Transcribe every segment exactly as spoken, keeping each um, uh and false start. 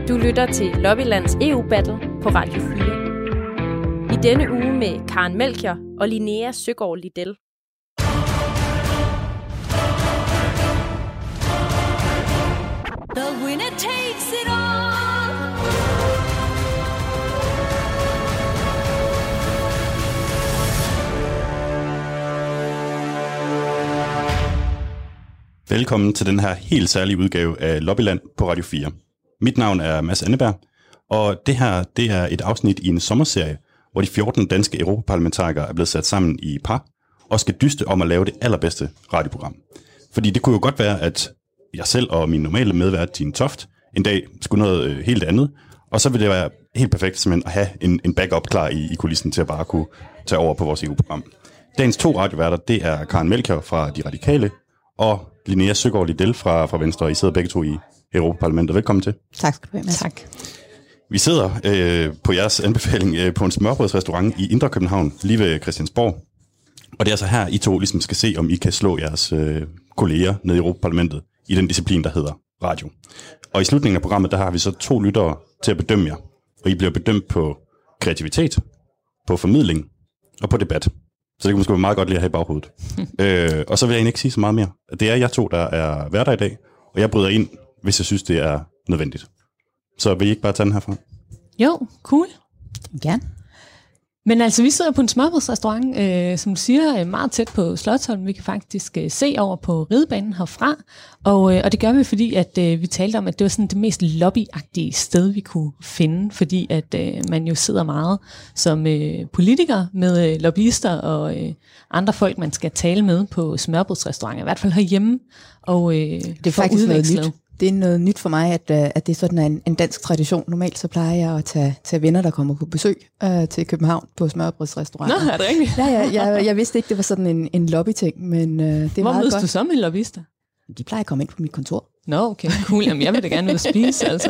Du lytter til Lobbylands E U-battle på Radio fire. I denne uge med Karen Melchior og Linnea Søgaard Lidell. The winner takes it all. Velkommen til den her helt særlige udgave af Lobbyland på Radio fire. Mit navn er Mads Anneberg, og det her det er et afsnit i en sommerserie, hvor de fjorten danske europaparlamentarikere er blevet sat sammen i par og skal dyste om at lave det allerbedste radioprogram. Fordi det kunne jo godt være, at jeg selv og min normale medvært, Tine Toft, en dag skulle noget øh, helt andet, og så ville det være helt perfekt simpelthen at have en, en backup klar i, i kulissen til at bare kunne tage over på vores E U-program. Dagens to radioværter, det er Karen Melchior fra De Radikale og Linnea Søgaard Lidell fra, fra Venstre. I sidder begge to i Europaparlamentet. Velkommen til. Tak skal du have, Mads. Tak. Vi sidder øh, på jeres anbefaling øh, på en smørbrødsrestaurant i Indre København, lige ved Christiansborg. Og det er altså her, I to ligesom skal se, om I kan slå jeres øh, kolleger nede i Europaparlamentet i den disciplin, der hedder radio. Og i slutningen af programmet, der har vi så to lyttere til at bedømme jer. Og I bliver bedømt på kreativitet, på formidling og på debat. Så det kan måske være meget godt lige at have i baghovedet. øh, og så vil jeg egentlig ikke sige så meget mere. Det er jer to, der er værter i dag, og jeg bryder ind, hvis jeg synes, det er nødvendigt. Så vil I ikke bare tage den herfra? Jo, cool. Gerne. Men altså, vi sidder på en smørbrødsrestaurant, øh, som du siger, meget tæt på Slotsholmen. Vi kan faktisk øh, se over på ridebanen herfra. Og, øh, og det gør vi, fordi at øh, vi talte om, at det var sådan det mest lobbyagtige sted, vi kunne finde. Fordi at øh, man jo sidder meget som øh, politiker med øh, lobbyister og øh, andre folk, man skal tale med på smørbrødsrestauranter. I hvert fald herhjemme. Og, øh, det er faktisk noget nyt. Det er noget nyt for mig, at, at det er sådan en, en dansk tradition. Normalt så plejer jeg at tage, tage venner, der kommer på besøg øh, til København på smørbrødsrestauranter. Nå, er det rigtigt? Ja, ja, jeg, jeg vidste ikke, det var sådan en, en lobbyting, men øh, det er Hvor meget godt. Hvor mødes du så med lobbyister? De plejer at komme ind på mit kontor. Nå, okay, cool. Jamen, jeg vil da gerne ud og spise, altså.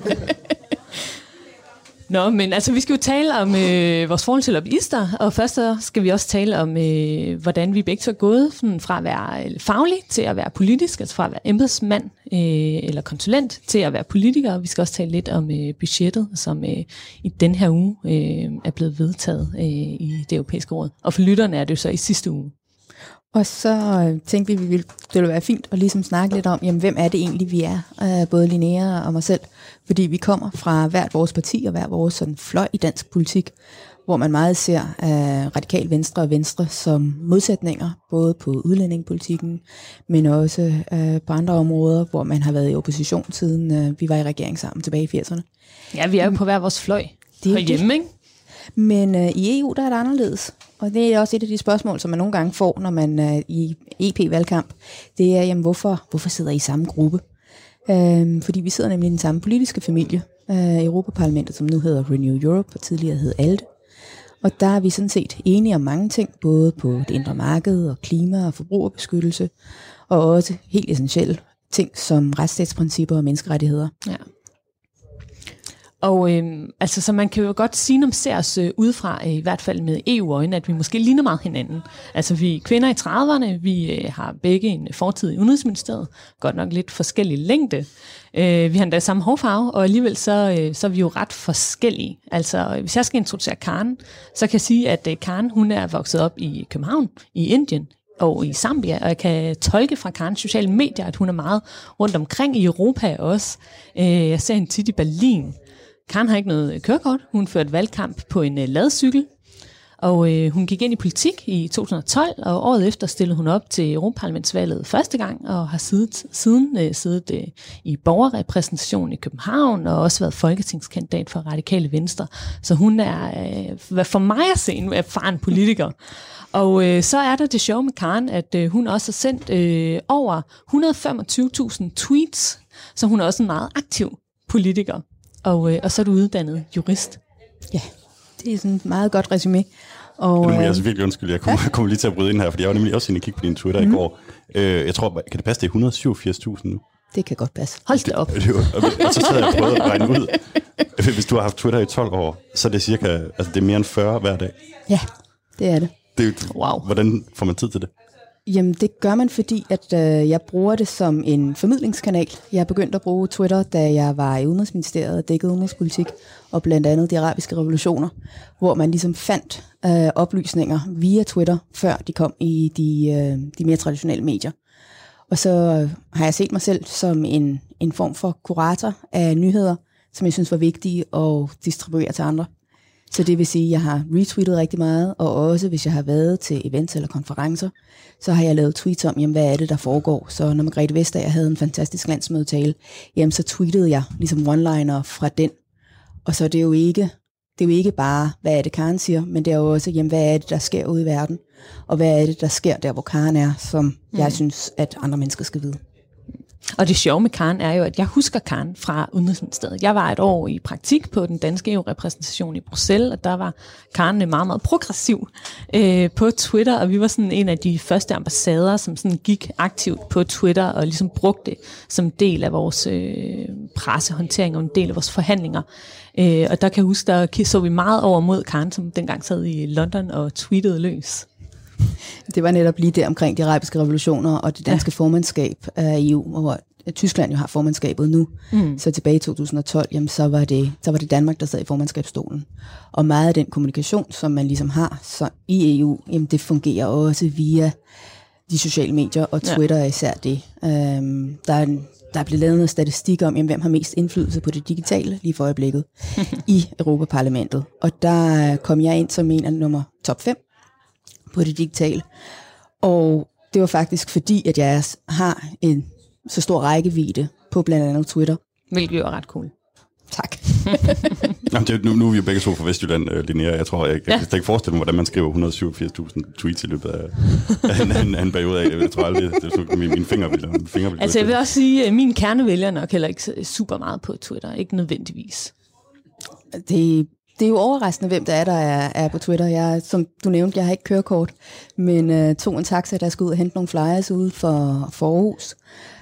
Nå, men altså, vi skal jo tale om øh, vores forhold til lobbyister, og først så skal vi også tale om, øh, hvordan vi begge to er gået sådan, fra at være faglig til at være politisk, altså fra at være embedsmand øh, eller konsulent til at være politiker. Vi skal også tale lidt om øh, budgettet, som øh, i den her uge øh, er blevet vedtaget øh, i det europæiske råd. Og for lytterne er det jo så i sidste uge. Og så øh, tænkte vi, at det ville være fint at ligesom snakke lidt om, jamen, hvem er det egentlig, vi er, øh, både Linnea og mig selv. Fordi vi kommer fra hvert vores parti og hver vores sådan, fløj i dansk politik, hvor man meget ser øh, radikal venstre og venstre som modsætninger, både på udlændingepolitikken, men også øh, på andre områder, hvor man har været i opposition siden øh, vi var i regering sammen tilbage i firserne. Ja, vi er jo på hver vores fløj herhjemme, ikke? Men øh, i E U, der er det anderledes. Og det er også et af de spørgsmål, som man nogle gange får, når man er i E P-valgkamp. Det er, jamen, hvorfor, hvorfor sidder I i samme gruppe? Øhm, fordi vi sidder nemlig i den samme politiske familie. Øh, Europaparlamentet, som nu hedder Renew Europe, og tidligere hed ALDE. Og der er vi sådan set enige om mange ting, både på det indre marked og klima og forbrugerbeskyttelse, og også helt essentielle ting som retsstatsprincipper og menneskerettigheder. Ja. Og øhm, altså, så man kan jo godt sige, når man ser os øh, udefra, øh, i hvert fald med E U-øjne, at vi måske ligner meget hinanden. Altså, vi er kvinder i trediverne, vi øh, har begge en fortid i Udenrigsministeriet, godt nok lidt forskellig længde. Øh, vi har endda samme hårfarve, og alligevel så, øh, så er vi jo ret forskellige. Altså, hvis jeg skal introducere Karen, så kan jeg sige, at øh, Karen, hun er vokset op i København, i Indien og i Zambia, og jeg kan tolke fra Karens sociale medier, at hun er meget rundt omkring i Europa også. Øh, jeg ser hende tit i Berlin. Karen har ikke noget kørekort. Hun førte valgkamp på en uh, ladcykel, og øh, hun gik ind i politik i to tusind og tolv, og året efter stillede hun op til Europaparlamentsvalget første gang, og har siddet, siden øh, siddet øh, i borgerrepræsentationen i København, og også været folketingskandidat for Radikale Venstre. Så hun er, øh, for mig at se, en erfaren politiker. Og øh, så er der det sjove med Karen, at øh, hun også har sendt øh, over et hundrede og femogtyve tusind tweets, så hun er også en meget aktiv politiker. Og, øh, og så er du uddannet jurist. Ja, det er sådan et meget godt resumé. Og, det må jeg altså virkelig undskylde. Jeg kommer, ja. kommer lige til at bryde ind her, fordi jeg var nemlig også inde og kigge på din Twitter mm. i går. Øh, jeg tror, kan det passe, det er et hundrede og syvogfirs tusind nu? Det kan godt passe. Hold det op. Det, det, og, og så sad jeg og prøvede at regne ud. Hvis du har haft Twitter i tolv år, så er det cirka, altså det er mere end fyrre hver dag. Ja, det er det. det wow. Hvordan får man tid til det? Jamen, det gør man, fordi at øh, jeg bruger det som en formidlingskanal. Jeg begyndte at bruge Twitter, da jeg var i Udenrigsministeriet og dækkede udenrigspolitik, og blandt andet de arabiske revolutioner, hvor man ligesom fandt øh, oplysninger via Twitter, før de kom i de, øh, de mere traditionelle medier. Og så har jeg set mig selv som en, en form for kurator af nyheder, som jeg synes var vigtige at distribuere til andre. Så det vil sige, at jeg har retweetet rigtig meget, og også hvis jeg har været til events eller konferencer, så har jeg lavet tweets om, jamen, hvad er det, der foregår. Så når Margrethe Vestager havde en fantastisk landsmødetale, jamen, så tweetede jeg ligesom one-liner fra den. Og så er det jo ikke, det er jo ikke bare, hvad er det, Karen siger, men det er jo også, jamen, hvad er det, der sker ude i verden, og hvad er det, der sker der, hvor Karen er, som mm. jeg synes, at andre mennesker skal vide. Og det sjove med Karen er jo, at jeg husker Karen fra Udenrigsministeriet. Jeg var et år i praktik på den danske E U-repræsentation i Bruxelles, og der var Karen meget, meget progressiv øh, på Twitter, og vi var sådan en af de første ambassader, som sådan gik aktivt på Twitter og ligesom brugte det som del af vores øh, pressehåndtering og en del af vores forhandlinger. Øh, og der kan jeg huske, der så vi meget over mod Karen, som dengang sad i London og tweetede løs. Det var netop lige der omkring de arabiske revolutioner og det danske ja. formandskab af E U, hvor Tyskland jo har formandskabet nu. Mm. Så tilbage i to tusind og tolv, jamen, så, var det, så var det Danmark, der sad i formandskabsstolen. Og meget af den kommunikation, som man ligesom har så i E U, jamen, det fungerer også via de sociale medier, og Twitter ja. er især det. Øhm, der, er en, der er blevet lavet noget statistik om, jamen, hvem har mest indflydelse på det digitale lige for øjeblikket i Europaparlamentet. Og der kom jeg ind som en af nummer top fem på det digitale. Og det var faktisk fordi, at jeg har en så stor rækkevidde på blandt andet Twitter. Hvilket jo er ret cool. Tak. Jamen, det, nu, nu er vi jo begge to fra Vestjylland, uh, Linnea. Jeg tror, jeg, jeg, ja. jeg kan ikke forestille mig, hvordan man skriver et hundrede og syvogfirs tusind tweets i løbet af, af, en, af, en, af en periode af. Jeg tror aldrig, det er min, min finger vil, min finger vil Altså jeg vil også sige, at min kernevælger nok heller ikke super meget på Twitter. Ikke nødvendigvis. Det Det er jo overraskende, hvem der er, der er, er på Twitter. Jeg, som du nævnte, jeg har ikke kørekort, men uh, tog en taxa, der skulle ud og hente nogle flyers ude for, for Aarhus.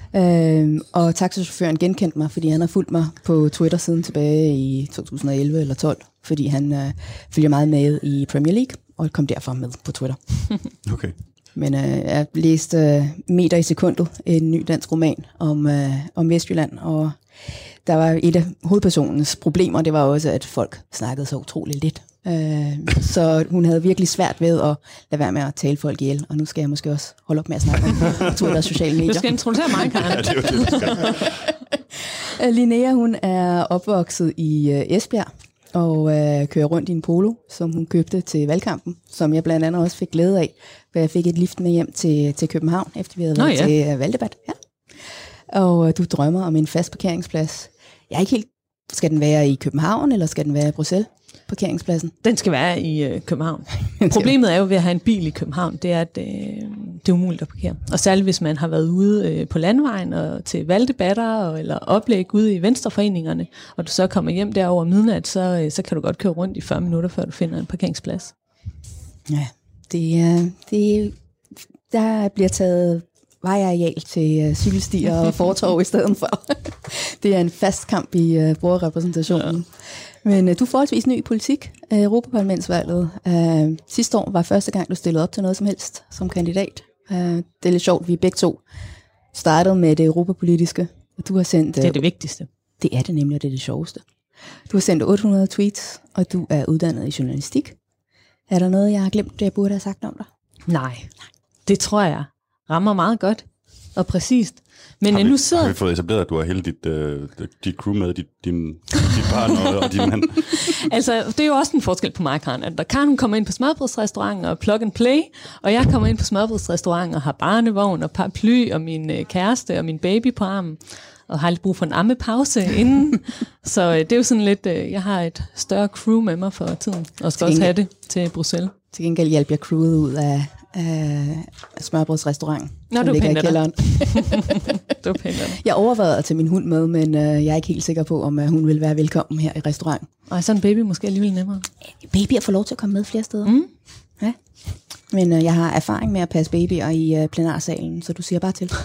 Uh, og taxachaufføren genkendte mig, fordi han har fulgt mig på Twitter siden tilbage i to tusind og elleve eller tolv, fordi han uh, følger meget med i Premier League, og kom derfor med på Twitter. Okay. Men uh, jeg læste uh, Meter i sekundet, en ny dansk roman om, uh, om Vestjylland, og der var et af hovedpersonens problemer, det var også, at folk snakkede så utroligt lidt. Øh, så hun havde virkelig svært ved at lade være med at tale folk ihjel, og nu skal jeg måske også holde op med at snakke om Twitter og sociale medier. Du skal introducere mig, Karen. Ja, det er jo det, du skal. Linnea, hun er opvokset i øh, Esbjerg, og øh, kører rundt i en Polo, som hun købte til valgkampen, som jeg blandt andet også fik glæde af, for jeg fik et lift med hjem til, til København, efter vi havde været ja. til øh, valgdebat. Ja. Og øh, du drømmer om en fast parkeringsplads. Jeg er ikke helt... Skal den være i København, eller skal den være i Bruxelles, parkeringspladsen? Den skal være i øh, København. Problemet er jo ved at have en bil i København, det er, at øh, det er umuligt at parkere. Og særligt hvis man har været ude øh, på landvejen og til valgdebatter og, eller oplæg ude i venstreforeningerne, og du så kommer hjem der over midnat, så, øh, så kan du godt køre rundt i fyrre minutter, før du finder en parkeringsplads. Ja, det er... Det, der bliver taget vejareal til uh, cykelstier og fortov i stedet for. Det er en fast kamp i uh, brugerrepræsentationen. Ja. Men uh, du er forholdsvis ny i politik. Uh, Europaparlamentsvalget uh, sidste år var første gang, du stillede op til noget som helst som kandidat. Uh, det er lidt sjovt, vi begge to startede med det europapolitiske. Du har sendt, uh, det er det vigtigste. Det er det nemlig, og det er det sjoveste. Du har sendt otte hundrede tweets, og du er uddannet i journalistik. Er der noget, jeg har glemt, det jeg burde have sagt om dig? Nej, det tror jeg rammer meget godt og præcist. Men har vi, nu sidder... har vi fået etableret, at du har hele dit, uh, dit crew med, dit, din, dit partner og din mand? Altså, det er jo også en forskel på mig, Karen. At der Karen kommer ind på smørbrødsrestauranten og plug and play, og jeg kommer ind på smørbrødsrestauranten og har barnevogn og paraply og min øh, kæreste og min baby på armen, og har lidt brug for en ammepause inden. Så øh, det er jo sådan lidt, øh, jeg har et større crew med mig for tiden, og skal også have det til Bruxelles. Til gengæld hjælper jeg crewet ud af Uh, smørbrødsrestaurant. Nå, du ligger i kælderen. Du pænder. Jeg overvejede at tage min hund med, men uh, jeg er ikke helt sikker på, om uh, hun vil være velkommen her i restauranten. Og så en baby måske alligevel nemmere. Babyer får lov til at komme med flere steder. Mm. Ja. Men uh, jeg har erfaring med at passe babyer i uh, plenarsalen, så du siger bare til.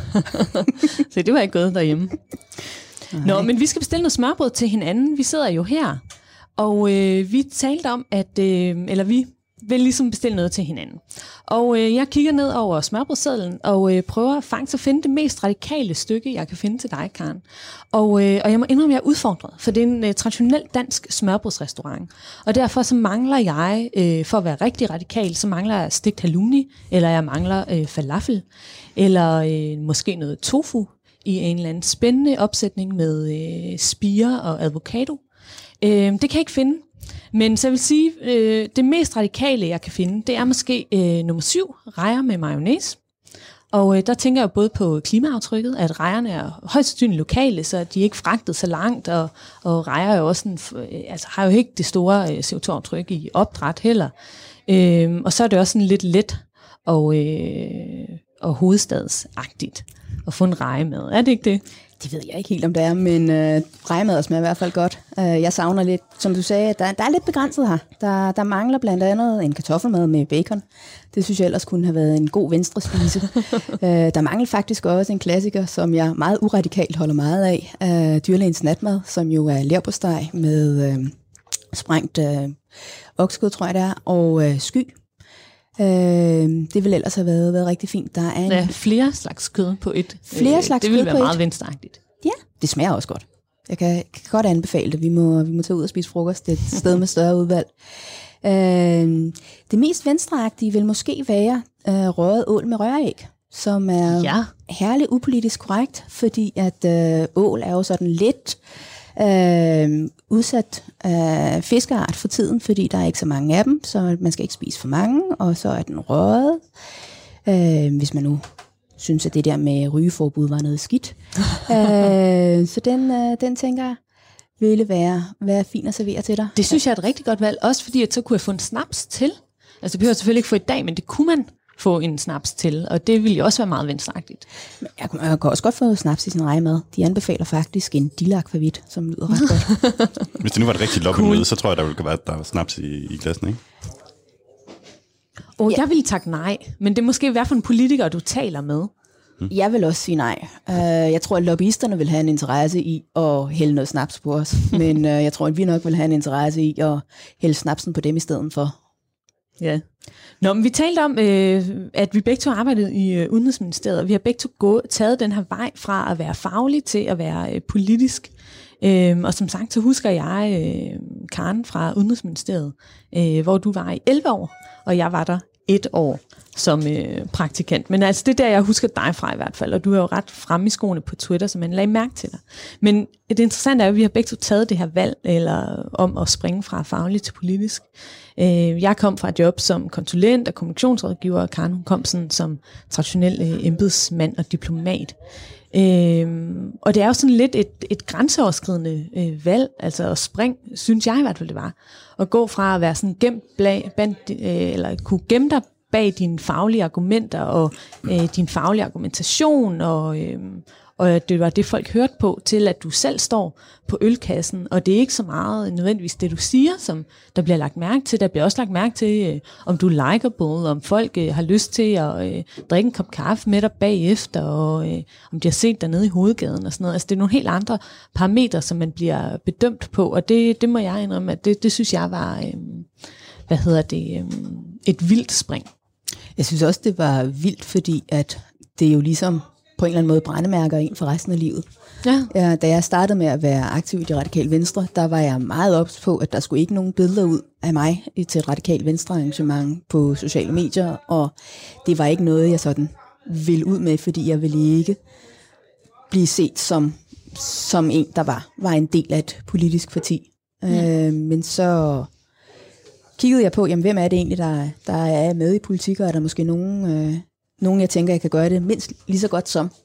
Så det var ikke gået derhjemme. Nej. Nå, men vi skal bestille noget smørbrød til hinanden. Vi sidder jo her, og øh, vi talte om, at, øh, eller vi vil ligesom bestille noget til hinanden. Og øh, jeg kigger ned over smørbrødssedlen og øh, prøver faktisk at finde det mest radikale stykke, jeg kan finde til dig, Karen. Og, øh, og jeg må indrømme, at jeg er udfordret, for det er en øh, traditionel dansk smørbrødsrestaurant. Og derfor så mangler jeg, øh, for at være rigtig radikal, så mangler jeg stegt halloumi, eller jeg mangler øh, falafel, eller øh, måske noget tofu i en eller anden spændende opsætning med øh, spire og avocado. Øh, det kan jeg ikke finde. Men så jeg vil sige, øh, det mest radikale, jeg kan finde, det er måske øh, nummer syv, rejer med mayonnaise. Og øh, der tænker jeg både på klimaaftrykket, at rejerne er højst sandsynligt lokale, så de er ikke fragtet så langt, og, og rejer er jo også en, øh, altså, har jo ikke det store øh, C O to aftryk i opdræt heller. Øh, og så er det også sådan lidt let og, øh, og hovedstadsagtigt at få en reje med. Er det ikke det? Det ved jeg ikke helt, om det er, men øh, rejemad smager i hvert fald godt. Øh, jeg savner lidt, som du sagde, der, der er lidt begrænset her. Der, der mangler blandt andet en kartoffelmad med bacon. Det synes jeg ellers kunne have været en god venstre spise. øh, der mangler faktisk også en klassiker, som jeg meget uradikalt holder meget af. Øh, Dyrlægens natmad, som jo er leverpostej med øh, sprængt øh, oksekød, tror jeg det er, og øh, sky. Øh, det ville ellers have været, været rigtig fint. Der er en ja, flere slags kød på et. Flere slags det ville kød være på meget et. venstreagtigt. Ja, det smager også godt. Jeg kan, kan godt anbefale det. Vi må, vi må tage ud og spise frokost. Det er et sted med større udvalg. Øh, det mest venstreagtige vil måske være øh, røget ål med røræg, som er ja. herligt upolitisk korrekt, fordi at øh, ål er jo sådan lidt øh, udsat øh, fiskeart for tiden, fordi der er ikke så mange af dem, så man skal ikke spise for mange, og så er den røget. Øh, hvis man nu synes, at det der med rygeforbud var noget skidt. øh, så den, øh, den tænker jeg, ville være, være fint at servere til dig. Det synes jeg er et rigtig godt valg, også fordi at så kunne jeg få en snaps til. Altså det behøver jeg selvfølgelig ikke få i dag, men det kunne man få en snaps til, og det ville jo også være meget venstreagtigt. Jeg kan, jeg kan også godt få snaps i sin rejemad. De anbefaler faktisk en dillakvavit, som lyder ret godt. Hvis det nu var et rigtigt loppemøde, cool. så tror jeg, der ville være, der var snaps i, i klassen, ikke? Oh, ja. Jeg ville takke nej, men det er måske hvad for en politiker, du taler med. Jeg vil også sige nej. Uh, jeg tror, at lobbyisterne vil have en interesse i at hælde noget snaps på os, men uh, jeg tror, at vi nok vil have en interesse i at hælde snapsen på dem i stedet for. Ja. Nå, men vi talte om, øh, at vi begge to arbejdede i øh, Udenrigsministeriet, og vi har begge to gå, taget den her vej fra at være faglig til at være øh, politisk. Øh, og som sagt, så husker jeg øh, Karen fra Udenrigsministeriet, øh, hvor du var i elleve år, og jeg var der et år som øh, praktikant. Men altså, det er der, jeg husker dig fra i hvert fald, og du er jo ret fremme i skoene på Twitter, så man lagde mærke til dig. Men det interessante er, at vi har begge to taget det her valg, eller om at springe fra faglig til politisk. Øh, jeg kom fra et job som konsulent og kommunikationsrådgiver, og Karen hun kom sådan, som traditionel øh, embedsmand og diplomat. Øh, og det er jo sådan lidt et, et grænseoverskridende øh, valg, altså at springe, synes jeg i hvert fald det var, at gå fra at være sådan gemt bag, band, øh, eller kunne gemme dig bag dine faglige argumenter og øh, din faglige argumentation, og, øh, og det var det, folk hørte på, til at du selv står på ølkassen, og det er ikke så meget nødvendigvis det, du siger, som der bliver lagt mærke til. Der bliver også lagt mærke til, øh, om du er likeable, om folk øh, har lyst til at øh, drikke en kop kaffe med dig bagefter, og øh, om de har set dig nede i hovedgaden og sådan noget. Altså det er nogle helt andre parametre, som man bliver bedømt på, og det, det må jeg indrømme, at det, det synes jeg var, øh, hvad hedder det, øh, et vildt spring. Jeg synes også, det var vildt, fordi at det er jo ligesom på en eller anden måde brændemærker en for resten af livet. Ja. Ja, da jeg startede med at være aktiv i Det Radikale Venstre, der var jeg meget ops på, at der skulle ikke nogen billeder ud af mig til et Radikale Venstre arrangement på sociale medier, og det var ikke noget, jeg sådan ville ud med, fordi jeg ville ikke blive set som, som en, der var, var en del af et politisk parti. Ja. Øh, men så kiggede jeg på, jamen, hvem er det egentlig, der, der er med i politik, og er der måske nogen, øh, nogen, jeg tænker, jeg kan gøre det mindst lige så godt som.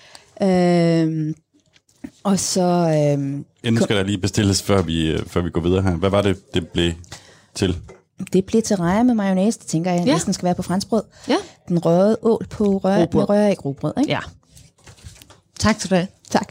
Øh, og så... Øh, Inden skal der lige bestilles, før vi, før vi går videre her. Hvad var det, det blev til? Det blev til rejer med mayonnaise, det tænker jeg, ja. næsten skal være på franskbrød. Ja. Den røde ål på rør, med rør i grobrød, ikke? Ja. Tak til dig. Tak.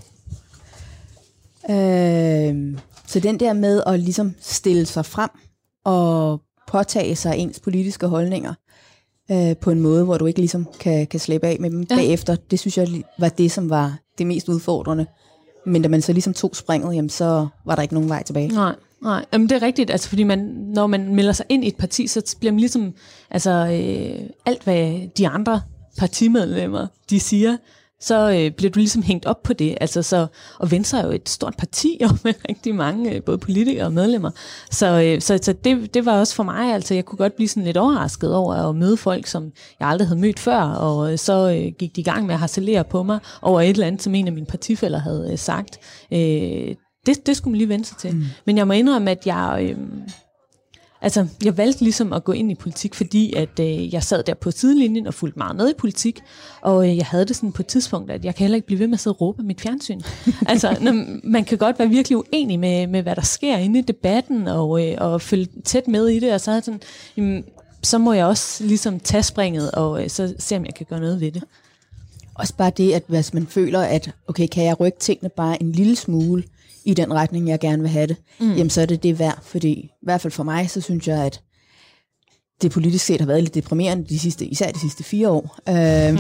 Øh, så den der med at ligesom stille sig frem og påtage sig ens politiske holdninger øh, på en måde, hvor du ikke ligesom kan, kan slippe af med dem ja. bagefter, det synes jeg var det, som var det mest udfordrende. Men da man så ligesom tog springet, jamen, så var der ikke nogen vej tilbage. Nej, Nej, jamen det er rigtigt, altså fordi man, når man melder sig ind i et parti, så bliver man ligesom, altså øh, alt hvad de andre partimedlemmer, de siger, så øh, bliver du ligesom hængt op på det. Altså så, og Venstre er jo et stort parti, og med rigtig mange, øh, både politikere og medlemmer. Så, øh, så, så det, det var også for mig, altså jeg kunne godt blive sådan lidt overrasket over at møde folk, som jeg aldrig havde mødt før, og øh, så øh, gik de i gang med at harcelere på mig over et eller andet, som en af mine partifæller havde øh, sagt. Øh, det, det skulle man lige vende sig til. Mm. Men jeg må indrømme, at jeg... Øh, Altså, jeg valgte ligesom at gå ind i politik, fordi at øh, jeg sad der på sidelinjen og fulgte meget med i politik, og øh, jeg havde det sådan på et tidspunkt, at jeg kan heller ikke blive ved med at sidde og råbe af mit fjernsyn. Altså, når, man kan godt være virkelig uenig med, med hvad der sker inde i debatten, og, øh, og følge tæt med i det, og så er sådan, jamen, så må jeg også ligesom tage springet, og øh, så se, om jeg kan gøre noget ved det. Også bare det, at hvis man føler, at okay, kan jeg rykke tingene bare en lille smule, i den retning, jeg gerne vil have det, mm. jamen så er det det værd, fordi i hvert fald for mig, så synes jeg, at det politisk set har været lidt deprimerende, de sidste, især de sidste fire år. Øh, øh,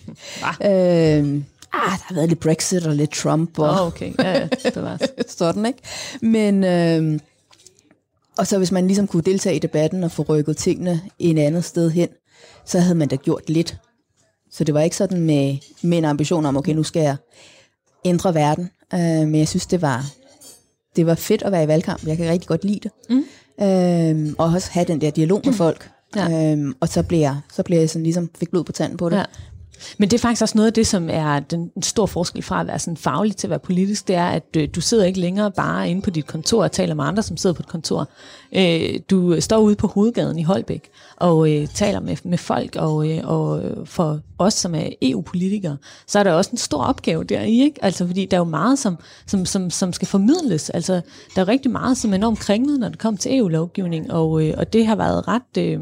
ah, der har været lidt Brexit og lidt Trump. Og oh, okay, ja, ja, det var sådan, ikke? Men, øh, og så hvis man ligesom kunne deltage i debatten og få rykket tingene en andet sted hen, så havde man da gjort lidt. Så det var ikke sådan med, med en ambition om, okay, nu skal jeg ændre verden. Uh, men jeg synes, det var, det var fedt at være i valgkamp. Jeg kan rigtig godt lide det. Mm. Uh, og også have den der dialog med folk. Ja. Uh, og så blev jeg, så blev jeg sådan ligesom, fik blod på tanden på det. Ja. Men det er faktisk også noget af det, som er den store forskel fra at være sådan faglig til at være politisk, det er, at øh, du sidder ikke længere bare inde på dit kontor og taler med andre, som sidder på et kontor. Øh, du står ude på hovedgaden i Holbæk og øh, taler med, med folk, og, øh, og for os, som er E U-politikere, så er der også en stor opgave der i, ikke? Altså, fordi der er jo meget, som, som, som, som skal formidles. Altså, der er rigtig meget, som er enormt kringlet, når det kommer til E U-lovgivning, og, øh, og det har været ret... Øh,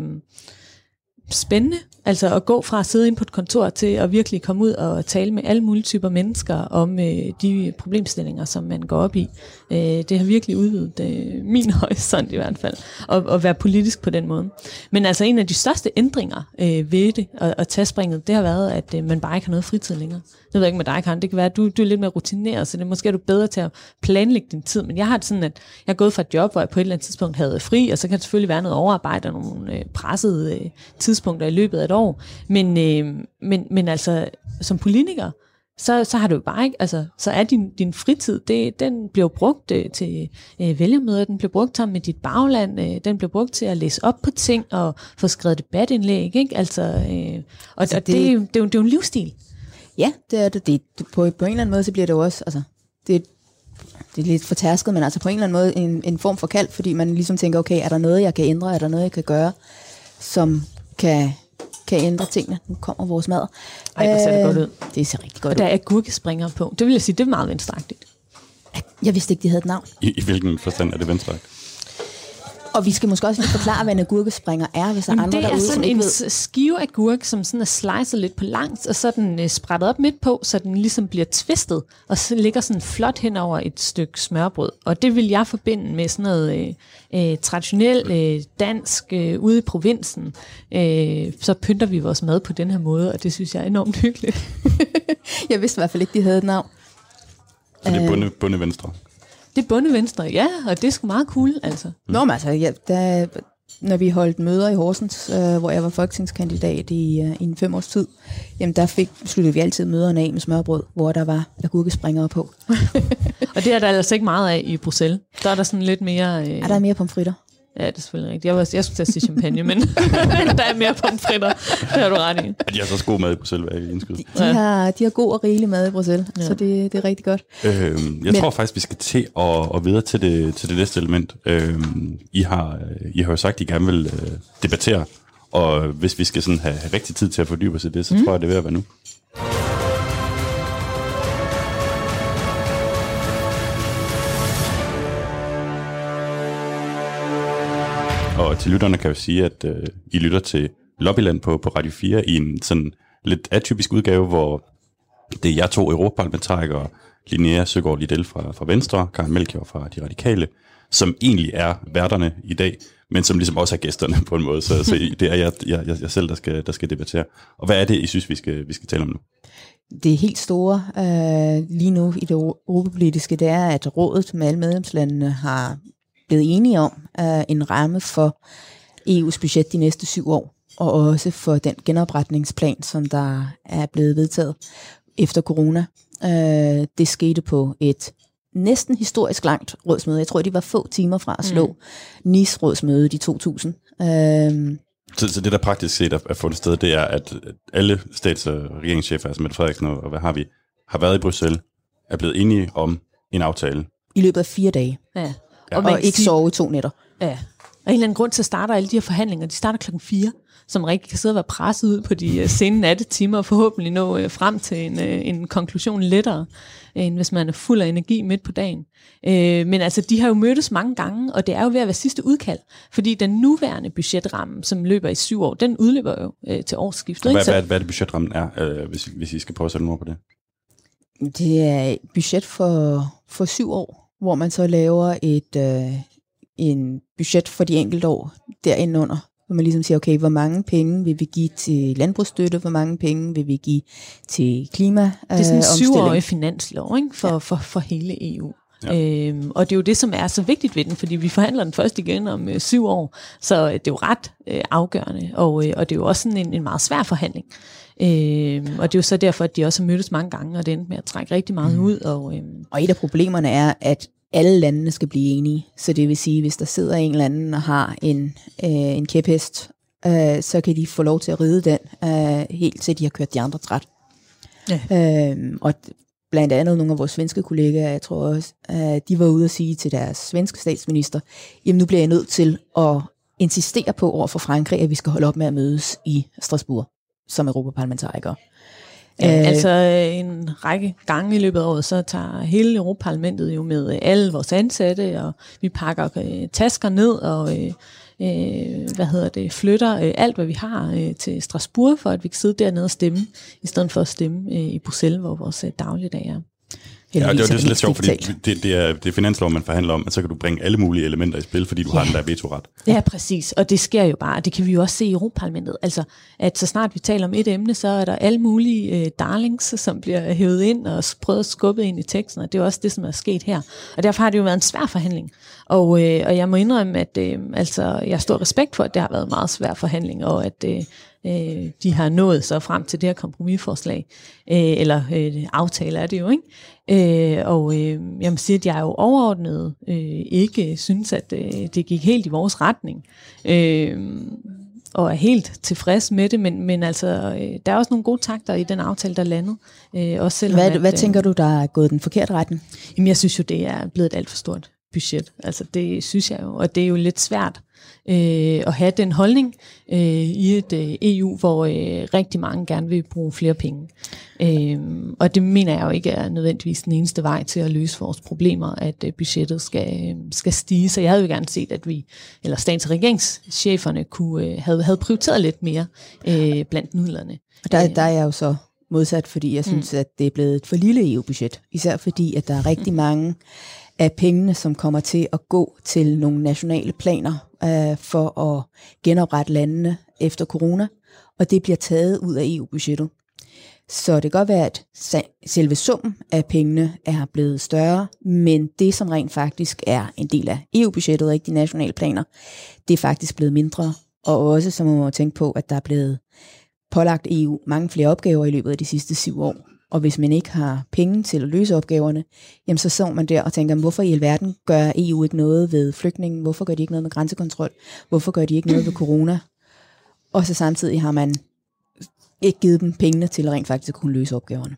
spændende, altså at gå fra at sidde inde på et kontor til at virkelig komme ud og tale med alle mulige typer mennesker om øh, de problemstillinger, som man går op i. Øh, det har virkelig udvidet øh, min horisont i hvert fald, at, at være politisk på den måde. Men altså en af de største ændringer øh, ved det, at, at tage springet, det har været, at øh, man bare ikke har noget fritid længere. Det ved jeg ikke med dig, Karen. Det kan være, at du, du er lidt mere rutineret, så det måske er du bedre til at planlægge din tid. Men jeg har det sådan, at jeg er gået fra et job, hvor jeg på et eller andet tidspunkt havde fri, og så kan det selvfølgelig være noget overarbejde og nogle øh, pressede øh, tidspunkter i løbet af et år. Men, øh, men, men altså, som politiker, så, så har du jo bare ikke, altså, så er din, din fritid, det, den bliver brugt øh, til øh, vælgermøder, den bliver brugt sammen med dit bagland, øh, den bliver brugt til at læse op på ting og få skrevet debatindlæg, ikke? Altså, øh, og, altså, og det, det, er jo, det, er jo, det er jo en livsstil. Ja, det er det. det på, på en eller anden måde, så bliver det jo også, altså, det, det er lidt fortærsket, men altså på en eller anden måde en, en form for kald, fordi man ligesom tænker, okay, er der noget, jeg kan ændre, er der noget, jeg kan gøre, som kan, kan ændre tingene. Nu kommer vores mad. Ej, det ser det godt ud. Det ser rigtig godt og ud. Der er agurkespringer på. Det vil jeg sige, det er meget venstreagtigt. Jeg vidste ikke, de havde et navn. I, i hvilken forstand er det venstreagtigt? Og vi skal måske også lige forklare, hvad en agurkespringer er, hvis der er andre derude, som ikke ved. Det er sådan en skive agurk, som sådan er slicet lidt på langs, og så er den sprættet op midt på, så den ligesom bliver twistet, og så ligger sådan flot hen over et stykke smørbrød. Og det vil jeg forbinde med sådan noget øh, øh, traditionelt øh, dansk øh, ude i provinsen. Øh, så pynter vi vores mad på den her måde, og det synes jeg er enormt hyggeligt. Jeg vidste i hvert fald ikke, de havde et navn. Så det er bunde, bunde venstre? Det er bunde venstre, ja, og det er sgu meget cool, altså. Mm. Nå, men altså, ja, der, når vi holdt møder i Horsens, øh, hvor jeg var folketingskandidat i, øh, i en fem års tid, jamen der fik, sluttede vi altid møderne af med smørbrød, hvor der var agurkespringere på. Og det er der altså ikke meget af i Bruxelles. Der er der sådan lidt mere... Øh... Er der mere pomfritter? Ja, det er selvfølgelig rigtigt. Jeg, var, jeg skulle til at sige champagne, men der er mere pomfritter. Det har du ret i. De har så god mad i Bruxelles, hvad jeg indskyder. De, de, ja. har, de har god og rigelig mad i Bruxelles, ja. Så det, det er rigtig godt. Øhm, jeg men, tror faktisk, vi skal til at, at videre til det, til det næste element. Øhm, I, har, I har jo sagt, at I gerne vil øh, debattere, og hvis vi skal sådan have, have rigtig tid til at fordybe os i det, så mm. tror jeg, det er ved at være nu. Og til lytterne kan jeg jo sige, at øh, I lytter til Lobbyland på, på Radio fire i en sådan lidt atypisk udgave, hvor det er jer to europaparlamentarikere, Linnea Søgaard-Lidell fra, fra Venstre, Karen Melchior fra De Radikale, som egentlig er værterne i dag, men som ligesom også er gæsterne på en måde. Så, så det er jeg, jeg, jeg selv, der skal, der skal debattere. Og hvad er det, I synes, vi skal, vi skal tale om nu? Det helt store øh, lige nu i det europapolitiske, det er, at rådet med alle medlemslandene har blevet enige om uh, en ramme for E U's budget de næste syv år, og også for den genopretningsplan, som der er blevet vedtaget efter corona. Uh, det skete på et næsten historisk langt rådsmøde. Jeg tror, de var få timer fra at slå mm. Nice-rådsmødet i to tusind. Uh, Så, så det, der praktisk set er fundet sted, det er, at alle stats- og regeringschefer, altså Mette Frederiksen og hvad har vi, har været i Bruxelles, er blevet enige om en aftale. I løbet af fire dage. Ja. Og, og ikke sige, sove i to nætter. Ja. Og en eller anden grund til at starte alle de her forhandlinger, de starter klokken fire, som rigtig kan sidde og være presset ud på de sene nattetimer og forhåbentlig nå frem til en, en konklusion lettere, end hvis man er fuld af energi midt på dagen. Men altså, de har jo mødtes mange gange, og det er jo ved at være sidste udkald, fordi den nuværende budgetramme, som løber i syv år, den udløber jo til årsskiftet. Hvad, hvad, hvad er det budgetrammen er, hvis, hvis I skal prøve at sætte ord på det? Det er et budget for, for syv år, hvor man så laver et øh, en budget for de enkelte år derindunder, hvor man ligesom siger, okay, hvor mange penge vil vi give til landbrugsstøtte, hvor mange penge vil vi give til klima. Det er sådan en syvårig finanslov, ikke? For, ja. for, for hele E U. Ja. Øhm, og det er jo det, som er så vigtigt ved den, fordi vi forhandler den først igen om øh, syv år, så det er jo ret øh, afgørende, og, øh, og det er jo også sådan en, en meget svær forhandling. Øhm, og det er jo så derfor, at de også har mødtes mange gange, og det endte med at trække rigtig meget mm. ud. Og, øhm, og et af problemerne er, at alle landene skal blive enige, så det vil sige, hvis der sidder en eller anden og har en, øh, en kæphest, øh, så kan de få lov til at ride den, øh, helt til de har kørt de andre træt. Ja. Øh, og blandt andet nogle af vores svenske kollegaer, jeg tror også, øh, de var ude at sige til deres svenske statsminister, jamen nu bliver jeg nødt til at insistere på over for Frankrig, at vi skal holde op med at mødes i Strasbourg som europaparlamentarikere. Ja, altså en række gange i løbet af året, så tager hele Europaparlamentet jo med alle vores ansatte, og vi pakker øh, tasker ned, og øh, øh, hvad hedder det, flytter øh, alt, hvad vi har øh, til Strasbourg, for at vi kan sidde dernede og stemme, i stedet for at stemme øh, i Bruxelles, hvor vores øh, dagligdag er. Ja, det er jo det er lidt sjovt, fordi det, det, er, det er finanslov, man forhandler om, og så kan du bringe alle mulige elementer i spil, fordi du ja. har den der vetoret. Ja, præcis, og det sker jo bare, og det kan vi jo også se i Europaparlamentet. Altså, at så snart vi taler om et emne, så er der alle mulige øh, darlings, som bliver hævet ind og prøvet at skubbe ind i teksten, og det er også det, som er sket her. Og derfor har det jo været en svær forhandling. Og, øh, og jeg må indrømme, at øh, altså, jeg har stor respekt for, at det har været en meget svær forhandling, og at øh, øh, de har nået så frem til det her kompromisforslag, øh, eller øh, aftale er det jo, ikke? Øh, og øh, jeg må sige, at jeg jo overordnet øh, ikke synes, at øh, det gik helt i vores retning, øh, og er helt tilfreds med det, men, men altså, øh, der er også nogle gode takter i den aftale, der landede. Øh, også selvom, hvad at, hvad tænker du, der er gået den forkerte retning? Jamen, jeg synes jo, det er blevet et alt for stort budget. Altså, det synes jeg jo, og det er jo lidt svært øh, at have den holdning øh, i et øh, E U, hvor øh, rigtig mange gerne vil bruge flere penge. Øh, og det mener jeg jo ikke er nødvendigvis den eneste vej til at løse vores problemer, at øh, budgettet skal, øh, skal stige. Så jeg havde jo gerne set, at vi, eller stats- og regeringscheferne, kunne, øh, havde, havde prioriteret lidt mere øh, blandt midlerne. Og der, der er jeg jo så modsat, fordi jeg synes, mm. at det er blevet et for lille E U-budget. Især fordi, at der er rigtig mange af pengene, som kommer til at gå til nogle nationale planer øh, for at genoprette landene efter corona, og det bliver taget ud af E U-budgettet. Så det kan godt være, at selve summen af pengene er blevet større, men det, som rent faktisk er en del af E U-budgettet og ikke de nationale planer, det er faktisk blevet mindre, og også så må man tænke på, at der er blevet pålagt E U mange flere opgaver i løbet af de sidste syv år. Og hvis man ikke har penge til at løse opgaverne, jamen så står man der og tænker, hvorfor i alverden gør E U ikke noget ved flygtningen? Hvorfor gør de ikke noget med grænsekontrol? Hvorfor gør de ikke noget ved corona? Og så samtidig har man ikke givet dem pengene til at rent faktisk kunne løse opgaverne.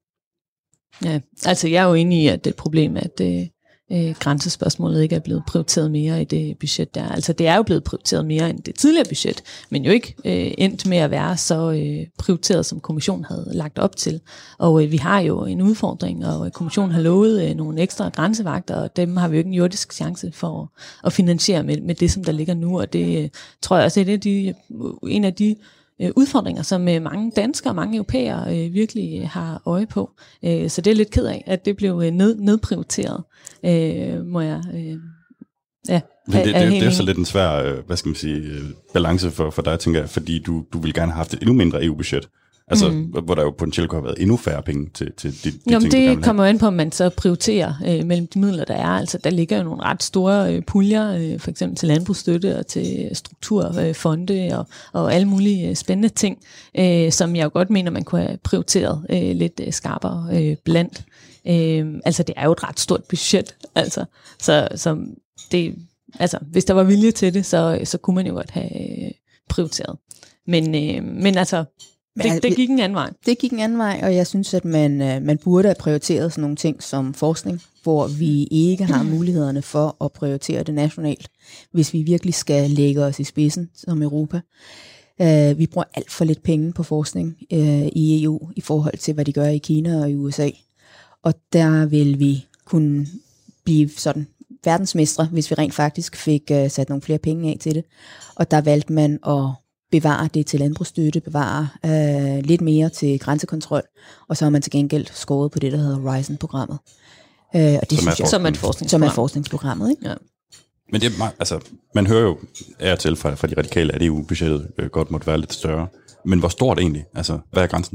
Ja, altså jeg er jo enig i, at det er et problem, at øh, øh, grænsespørgsmålet ikke er blevet prioriteret mere i det budget der. Altså det er jo blevet prioriteret mere end det tidligere budget, men jo ikke øh, endt med at være så øh, prioriteret, som kommissionen havde lagt op til. Og øh, vi har jo en udfordring, og øh, kommissionen har lovet øh, nogle ekstra grænsevagter, og dem har vi jo ikke en jordisk chance for at finansiere med, med det, som der ligger nu. Og det øh, tror jeg også er det, de, en af de udfordringer, som mange danskere og mange europæere øh, virkelig har øje på. Øh, så det er lidt ked af, at det blev ned, nedprioriteret, øh, må jeg... Øh, ja, det, det, det, det er så lidt en svær, hvad skal man sige, balance for, for dig, tænker jeg, fordi du, du vil gerne have haft et endnu mindre E U-budget, Altså, Mm. hvor der jo potentielt kunne have været endnu færre penge til, til de, de Jo, ting, det du kommer an på, om man så prioriterer øh, mellem de midler, der er. Altså, der ligger jo nogle ret store øh, puljer, øh, for eksempel til landbrugsstøtte og til strukturfonde øh, og, og alle mulige øh, spændende ting, øh, som jeg jo godt mener, man kunne have prioriteret øh, lidt øh, skarpere øh, blandt. Øh, altså, det er jo et ret stort budget, altså, så, så det, altså, hvis der var vilje til det, så, så kunne man jo godt have øh, prioriteret. Men, øh, men altså, det, det gik en anden vej. Det gik en anden vej, og jeg synes, at man, man burde have prioriteret sådan nogle ting som forskning, hvor vi ikke har mulighederne for at prioritere det nationalt, hvis vi virkelig skal lægge os i spidsen som Europa. Uh, vi bruger alt for lidt penge på forskning uh, i E U i forhold til, hvad de gør i Kina og i U S A. Og der vil vi kunne blive sådan verdensmestre, hvis vi rent faktisk fik uh, sat nogle flere penge af til det. Og der valgte man at bevare det til landbrugsstøtte, bevare øh, lidt mere til grænsekontrol, og så har man til gengæld skåret på det, der hedder Horizon-programmet. Øh, og det Som er synes jeg, Som er et forskningsprogram. som er forskningsprogrammet, ikke? Ja. Men det er meget, altså, man hører jo af og til fra, fra de radikale, at E U-budgettet øh, godt måtte være lidt større. Men hvor stort egentlig? Altså, hvad er grænsen?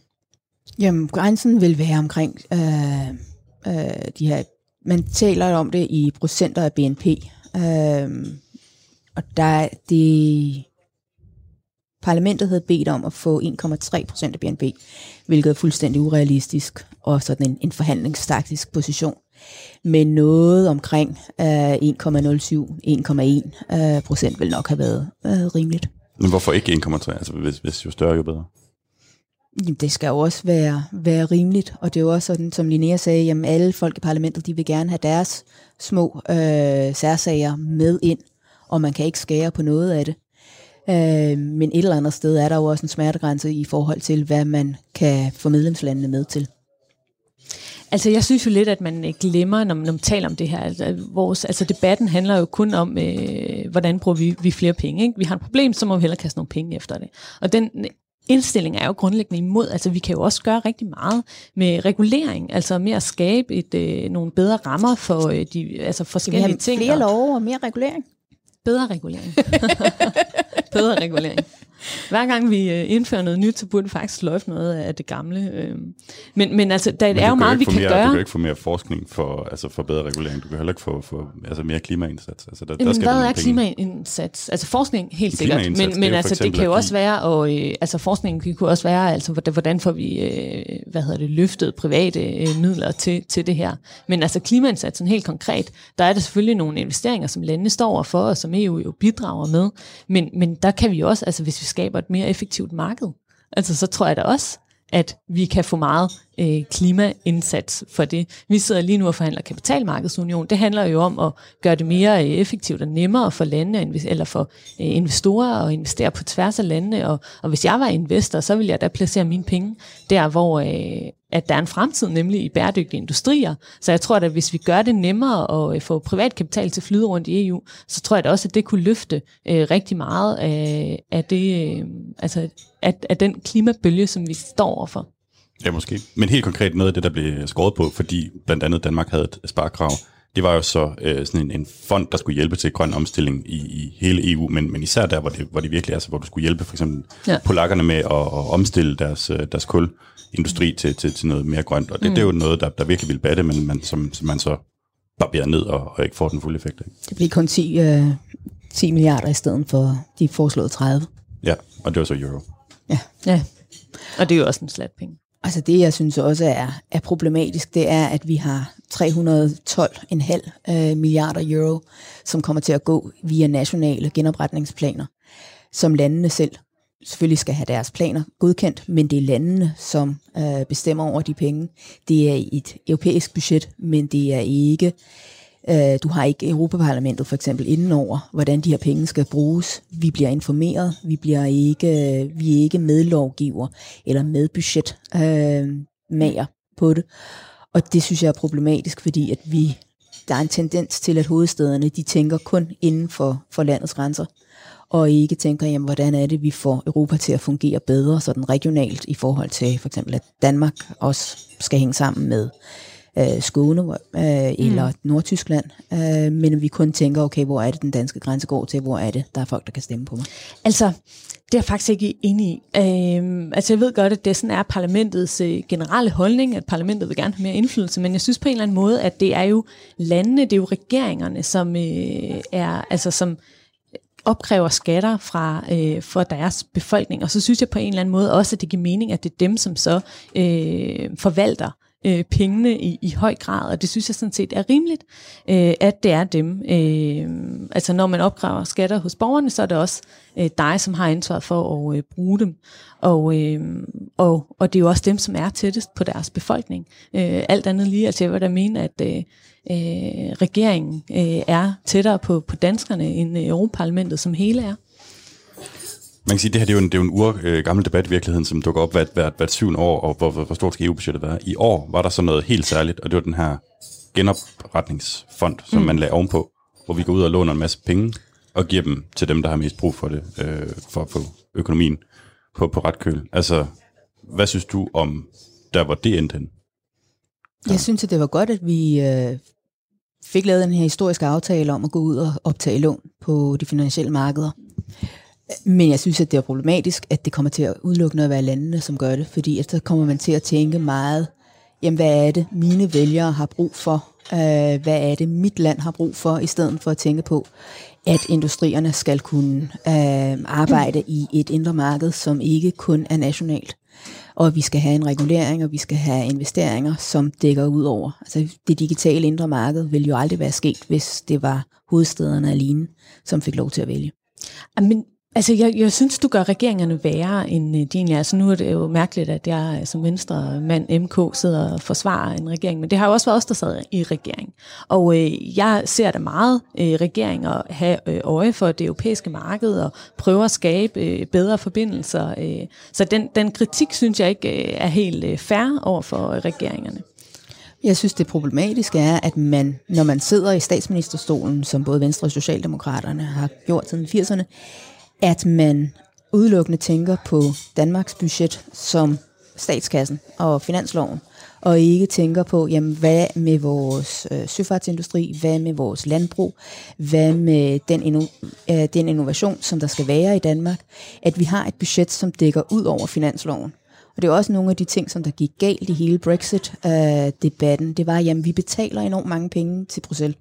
Jamen, grænsen vil være omkring øh, øh, de her, man taler om det i procenter af B N P, øh, og der er det, parlamentet havde bedt om at få en komma tre procent af B N P, hvilket er fuldstændig urealistisk, og sådan en, en forhandlingstaktisk position. Men noget omkring øh, en komma nul syv til en komma en øh, procent vil nok have været øh, rimeligt. Men hvorfor ikke en komma tre? Altså, hvis, hvis jo større, jo bedre. Jamen, det skal jo også være, være rimeligt, og det er jo også sådan, som Linnea sagde, jamen alle folk i parlamentet, de vil gerne have deres små øh, særsager med ind, og man kan ikke skære på noget af det. Øh, men et eller andet sted er der jo også en smertegrænse i forhold til, hvad man kan få medlemslandene med til. Altså, jeg synes jo lidt, at man glemmer, når man, når man taler om det her. Altså, vores, altså, debatten handler jo kun om, øh, hvordan bruger vi, vi flere penge. Ikke? Vi har et problem, så må vi hellere kaste nogle penge efter det. Og den indstilling er jo grundlæggende imod. Altså, vi kan jo også gøre rigtig meget med regulering, altså med at skabe et, øh, nogle bedre rammer for øh, de altså forskellige vi have ting. Flere love og mere regulering. Bedre regulering. Bedre regulering. Hver gang vi øh, indfører noget nyt, så burde vi faktisk sløjfe noget af det gamle. Øh. Men, men altså, der Men er jo meget, vi kan mere, gøre. Du kan ikke få mere forskning for, altså for bedre regulering. Du kan heller ikke få, få altså mere klimaindsats. Altså, der, Jamen, der skal hvad er penge. klimaindsats? Altså forskning, helt sikkert. Men, Klimaindsats, det er men jo altså, for det eksempel kan jo at også være, og øh, altså forskningen kunne også være, altså hvordan, hvordan får vi, øh, hvad hedder det, løftet private øh, midler til, til det her. Men altså klimaindsatsen helt konkret, der er der selvfølgelig nogle investeringer, som landene står over for, og som E U jo bidrager med. Men, men der kan vi også, altså hvis vi skaber et mere effektivt marked, altså så tror jeg da også, at vi kan få meget øh, klimaindsats for det. Vi sidder lige nu og forhandler kapitalmarkedsunion. Det handler jo om at gøre det mere øh, effektivt og nemmere for landene, eller for øh, investorer at investere på tværs af landene. Og, og hvis jeg var investor, så ville jeg da placere mine penge der, hvor øh, at der er en fremtid, nemlig i bæredygtige industrier. Så jeg tror, at hvis vi gør det nemmere at øh, få privat kapital til at flyde rundt i E U, så tror jeg da også, at det kunne løfte øh, rigtig meget af, af, det, øh, altså, af, af den klimabølge, som vi står overfor. Ja, måske. Men helt konkret noget af det, der blev skåret på, fordi blandt andet Danmark havde et sparekrav, det var jo så øh, sådan en, en fond, der skulle hjælpe til grøn omstilling i, i hele E U, men, men især der, hvor det, hvor det virkelig er, altså, hvor du skulle hjælpe for eksempel ja. polakkerne med at, at omstille deres, deres kulindustri til, til, til noget mere grønt. Og det, mm. det er jo noget, der, der virkelig vil batte, men man, som, som man så barberer ned og, og ikke får den fulde effekt af. Det bliver kun ti, øh, ti milliarder i stedet for de foreslåede tredive. Ja, og det var så euro. Ja. Ja, og det er jo også en slat penge. Altså det, jeg synes også er, er problematisk, det er, at vi har tre hundrede og tolv komma fem øh, milliarder euro, som kommer til at gå via nationale genopretningsplaner, som landene selv selvfølgelig skal have deres planer godkendt, men det er landene, som øh, bestemmer over de penge. Det er et europæisk budget, men det er ikke, øh, du har ikke Europaparlamentet for eksempel indenover, hvordan de her penge skal bruges. Vi bliver informeret, vi bliver ikke, vi er ikke medlovgiver eller medbudgetmager øh, på det. Og det synes jeg er problematisk, fordi at vi, der er en tendens til, at hovedstæderne, de tænker kun inden for, for landets grænser, og ikke tænker, jamen, hvordan er det, vi får Europa til at fungere bedre, sådan regionalt, i forhold til for eksempel, at Danmark også skal hænge sammen med øh, Skåne øh, eller mm. Nordtyskland, øh, men vi kun tænker, okay, hvor er det den danske grænse går til, hvor er det, der er folk, der kan stemme på mig. Altså, det er jeg faktisk ikke enig i. Øhm, altså jeg ved godt, at det sådan er parlamentets øh, generelle holdning, at parlamentet vil gerne have mere indflydelse, men jeg synes på en eller anden måde, at det er jo landene, det er jo regeringerne, som øh, er, altså som opkræver skatter fra øh, for deres befolkning, og så synes jeg på en eller anden måde også, at det giver mening, at det er dem, som så øh, forvalter øh, pengene i, i høj grad, og det synes jeg sådan set er rimeligt, øh, at det er dem. Øh, altså når man opkræver skatter hos borgerne, så er det også øh, dig, som har ansvaret for at øh, bruge dem, og, øh, og, og det er jo også dem, som er tættest på deres befolkning. Øh, alt andet lige, altså jeg vil da mene, at øh, Øh, regeringen øh, er tættere på, på danskerne, end Europaparlamentet som hele er. Man kan sige, at det her det er jo en, det er jo en ur øh, gammel debat i virkeligheden, som dukker op hvert, hvert, hvert syvende år, og hvor, hvor stort skal E U-budgettet være. I år var der så noget helt særligt, og det var den her genopretningsfond, som mm. man lagde ovenpå, hvor vi går ud og låner en masse penge, og giver dem til dem, der har mest brug for det, øh, for at få økonomien på, på ret køl. Altså, hvad synes du om, der hvor det endte hen? Ja. Jeg synes, at det var godt, at vi øh, fik lavet den her historiske aftale om at gå ud og optage lån på de finansielle markeder. Men jeg synes, at det er problematisk, at det kommer til at udelukkende at være landene, som gør det, fordi så kommer man til at tænke meget, jamen hvad er det, mine vælgere har brug for? Uh, hvad er det, mit land har brug for, i stedet for at tænke på, at industrierne skal kunne uh, arbejde i et indre marked, som ikke kun er nationalt. Og vi skal have en regulering, og vi skal have investeringer, som dækker ud over. Altså det digitale indre marked ville jo aldrig være sket, hvis det var hovedstederne alene, som fik lov til at vælge. Men altså, jeg, jeg synes, du gør regeringerne værre end de egentlig er. Altså, nu er det jo mærkeligt, at jeg som venstremand M K sidder og forsvarer en regering, men det har jo også været os, der sad i regering. Og øh, jeg ser da meget øh, regeringer have øh, øje for det europæiske marked og prøver at skabe øh, bedre forbindelser. Øh. Så den, den kritik, synes jeg ikke øh, er helt øh, fair over for øh, regeringerne. Jeg synes, det problematiske er, at man, når man sidder i statsministerstolen, som både Venstre og Socialdemokraterne har gjort siden firserne, at man udelukkende tænker på Danmarks budget som statskassen og finansloven, og ikke tænker på, jamen, hvad med vores øh, søfartsindustri, hvad med vores landbrug, hvad med den, inno- øh, den innovation, som der skal være i Danmark, at vi har et budget, som dækker ud over finansloven. Og det er også nogle af de ting, som der gik galt i hele Brexit-debatten. Det var, jamen, vi betaler enormt mange penge til Bruxelles.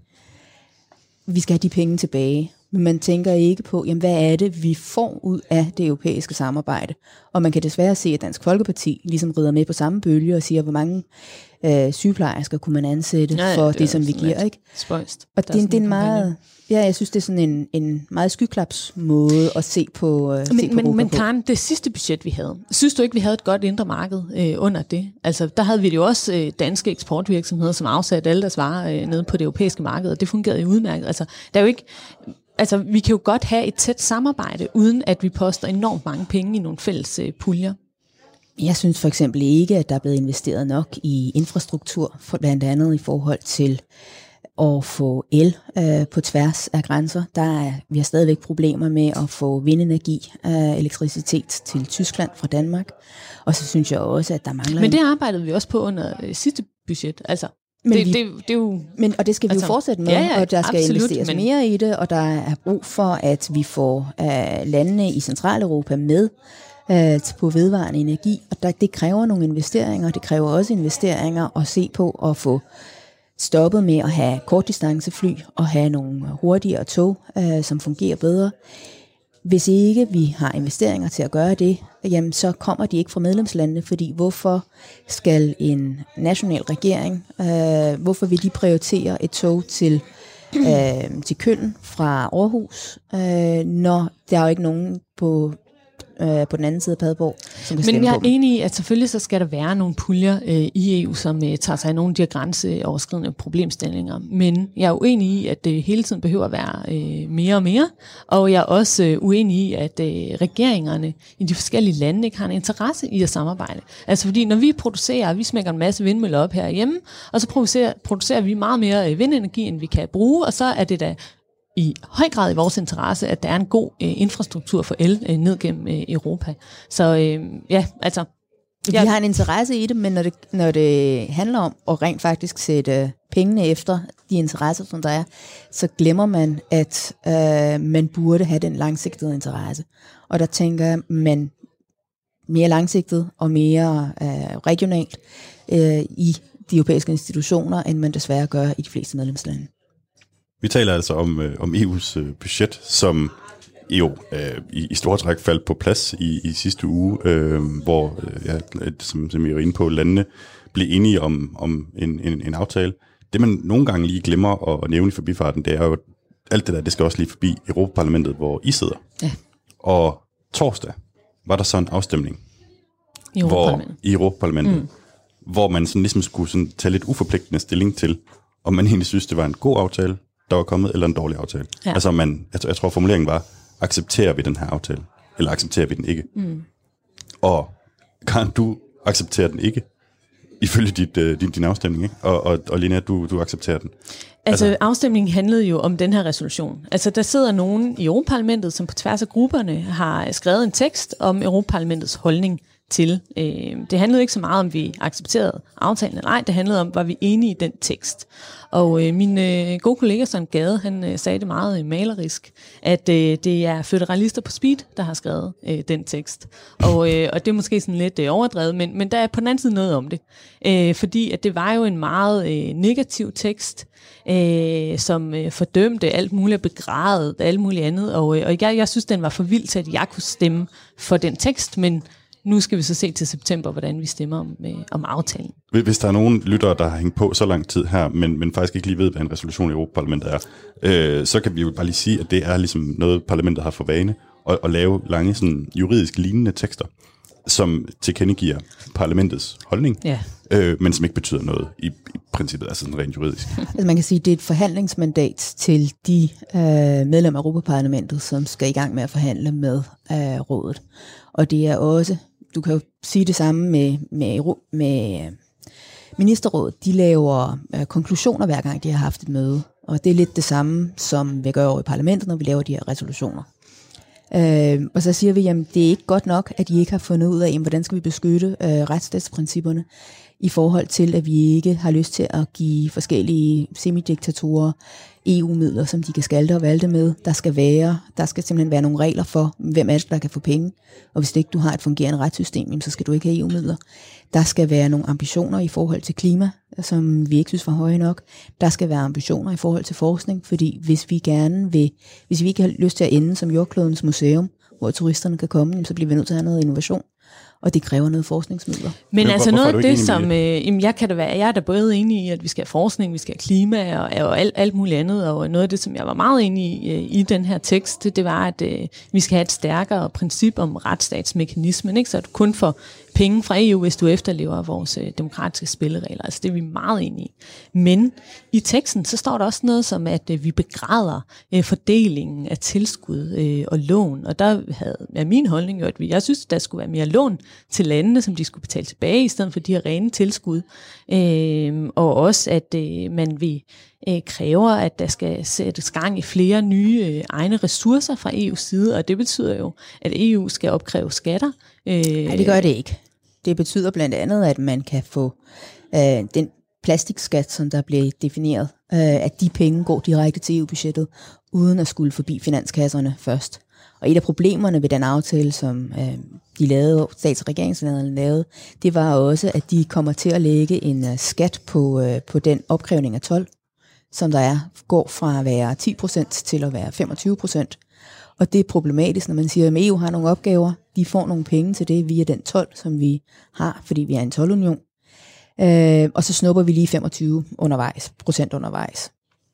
Vi skal have de penge tilbage. Men man tænker ikke på, jamen, hvad er det, vi får ud af det europæiske samarbejde. Og man kan desværre se, at Dansk Folkeparti ligesom rider med på samme bølge og siger, hvor mange øh, sygeplejersker kunne man ansætte ja, ja, for det, det som vi giver, ikke? Spøjst. Og det, det er en meget, ja, jeg synes, det er sådan en, en meget skyklapsmåde at se på, øh, men, se på men, men på. Karen, det sidste budget, vi havde, synes du ikke, vi havde et godt indre marked øh, under det? Altså, der havde vi jo også øh, danske eksportvirksomheder, som afsatte alle deres varer øh, nede på det europæiske marked, og det fungerede jo udmærket. Altså, der er jo ikke... Altså, vi kan jo godt have et tæt samarbejde, uden at vi poster enormt mange penge i nogle fælles øh, puljer. Jeg synes for eksempel ikke, at der er blevet investeret nok i infrastruktur, for blandt andet i forhold til at få el øh, på tværs af grænser. Der er, vi har stadigvæk problemer med at få vindenergi, øh, elektricitet til Tyskland fra Danmark. Og så synes jeg også, at der mangler... Men det arbejdede vi også på under øh, sidste budget, altså... Men det, vi, det, det er jo, men, og det skal vi altså, jo fortsætte med, ja, ja, og der skal absolut, investeres men... mere i det, og der er brug for, at vi får uh, landene i Centraleuropa med uh, på vedvarende energi, og der, det kræver nogle investeringer, det kræver også investeringer at se på at få stoppet med at have kortdistancefly og have nogle hurtigere tog, uh, som fungerer bedre. Hvis ikke vi har investeringer til at gøre det, jamen så kommer de ikke fra medlemslandene, fordi hvorfor skal en national regering, øh, hvorfor vil de prioritere et tog til, øh, til Køln fra Aarhus, øh, når der er jo ikke nogen på, øh, på den anden side af Padborg, som kan stemme Men jeg på er dem. enig i, at selvfølgelig så skal der være nogle puljer øh, i E U, som øh, tager sig af nogle af de her grænseoverskridende problemstillinger. Men jeg er uenig i, at det hele tiden behøver at være øh, mere og mere. Og jeg er også øh, uenig i, at øh, regeringerne i de forskellige lande ikke har en interesse i at samarbejde. Altså fordi når vi producerer, vi smækker en masse vindmøller op herhjemme, og så producerer, producerer vi meget mere øh, vindenergi, end vi kan bruge, og så er det da i høj grad i vores interesse, at der er en god øh, infrastruktur for el øh, ned gennem øh, Europa. Så øh, ja, altså, Vi har en interesse i det, men når det, når det handler om at rent faktisk sætte pengene efter de interesser, som der er, så glemmer man, at øh, man burde have den langsigtede interesse. Og der tænker man mere langsigtet og mere øh, regionalt øh, i de europæiske institutioner, end man desværre gør i de fleste medlemslande. Vi taler altså om, øh, om E U's øh, budget, som jo øh, i, i store træk faldt på plads i, i sidste uge, øh, hvor, øh, ja, som, som jeg var inde på, landene blev enige om, om en, en, en aftale. Det man nogle gange lige glemmer at, at nævne i forbifarten, det er jo, alt det der, det skal også lige forbi Europaparlamentet, hvor I sidder. Ja. Og torsdag var der så en afstemning I Europaparlamentet, hvor, i Europaparlamentet mm. hvor man sådan ligesom skulle sådan tage lidt uforpligtende stilling til, om man egentlig synes, det var en god aftale, der var kommet, eller en dårlig aftale. Ja. Altså man, jeg, jeg tror formuleringen var, accepterer vi den her aftale, eller accepterer vi den ikke? Mm. Og Karen, du accepterer den ikke, ifølge dit, uh, din, din afstemning, ikke? Og, og, og Linnea, du, du accepterer den. Altså, altså afstemningen handlede jo om den her resolution. Altså der sidder nogen i Europaparlamentet, som på tværs af grupperne har skrevet en tekst om Europaparlamentets holdning til. Øh, det handlede ikke så meget om, vi accepterede aftalen eller ej, det handlede om, var vi enige i den tekst. Og øh, min øh, gode kollega Søren Gade, han øh, sagde det meget øh, malerisk, at øh, det er føderalister på speed, der har skrevet øh, den tekst. Og, øh, og det er måske sådan lidt øh, overdrevet, men, men der er på den anden side noget om det. Øh, fordi at det var jo en meget øh, negativ tekst, øh, som øh, fordømte alt muligt, begrædet alt muligt andet. Og, øh, og jeg, jeg synes, den var for vild til, at jeg kunne stemme for den tekst, men nu skal vi så se til september, hvordan vi stemmer om, øh, om aftalen. Hvis der er nogen lyttere, der har hængt på så lang tid her, men, men faktisk ikke lige ved, hvad en resolution i Europaparlamentet er, øh, så kan vi jo bare lige sige, at det er ligesom noget, parlamentet har for vane, at, at lave lange sådan, juridisk lignende tekster, som tilkendegiver parlamentets holdning, ja. øh, men som ikke betyder noget i, i princippet, altså sådan rent juridisk. Altså man kan sige, at det er et forhandlingsmandat til de øh, medlemmer af Europaparlamentet, som skal i gang med at forhandle med øh, rådet. Og det er også, du kan jo sige det samme med, med, med ministerrådet, de laver øh, konklusioner hver gang de har haft et møde, og det er lidt det samme, som vi gør over i parlamentet, når vi laver de her resolutioner. Øh, og så siger vi, jamen det er ikke godt nok, at I ikke har fundet ud af, jamen, hvordan skal vi beskytte øh, retsstatsprincipperne i forhold til, at vi ikke har lyst til at give forskellige semidiktatorer E U-midler, som de kan skalte og valte med. Der skal være, der skal simpelthen være nogle regler for, hvem er det, der kan få penge. Og hvis ikke du har et fungerende retssystem, så skal du ikke have E U-midler. Der skal være nogle ambitioner i forhold til klima, som vi ikke synes var høje nok. Der skal være ambitioner i forhold til forskning, fordi hvis vi gerne vil, hvis vi ikke har lyst til at ende som jordklodens museum, hvor turisterne kan komme, så bliver vi nødt til at have noget innovation. Og det kræver noget forskningsmidler. Men, Men altså noget af det, som øh, jamen jeg kan da være, jeg er da både enig i, at vi skal have forskning, vi skal have klima og, og alt, alt muligt andet, og noget af det, som jeg var meget enig i øh, i den her tekst, det, det var, at øh, vi skal have et stærkere princip om retsstatsmekanismen, ikke? Så du kun får penge fra E U, hvis du efterlever vores øh, demokratiske spilleregler. Altså det er vi meget enige i. Men i teksten, så står der også noget som, at øh, vi begræder øh, fordelingen af tilskud øh, og lån, og der havde, er min holdning jo, at vi, jeg synes, der skulle være mere lån til landene, som de skulle betale tilbage, i stedet for de her rene tilskud. Øh, og også, at øh, man vil øh, kræver, at der skal sættes gang i flere nye øh, egne ressourcer fra E U's side, og det betyder jo, at E U skal opkræve skatter. Øh, Nej, det gør det ikke. Det betyder blandt andet, at man kan få øh, den plastikskat, som der blev defineret, øh, at de penge går direkte til E U-budgettet, uden at skulle forbi finanskasserne først. Og et af problemerne ved den aftale, som øh, de lavede, stats- og regeringslederne lavede, det var også, at de kommer til at lægge en uh, skat på, uh, på den opkrævning af told, som der er, går fra at være ti procent til at være femogtyve procent. Og det er problematisk, når man siger, at E U har nogle opgaver, de får nogle penge til det via den told, som vi har, fordi vi er en toldunion. Øh, og så snupper vi lige femogtyve undervejs, procent undervejs.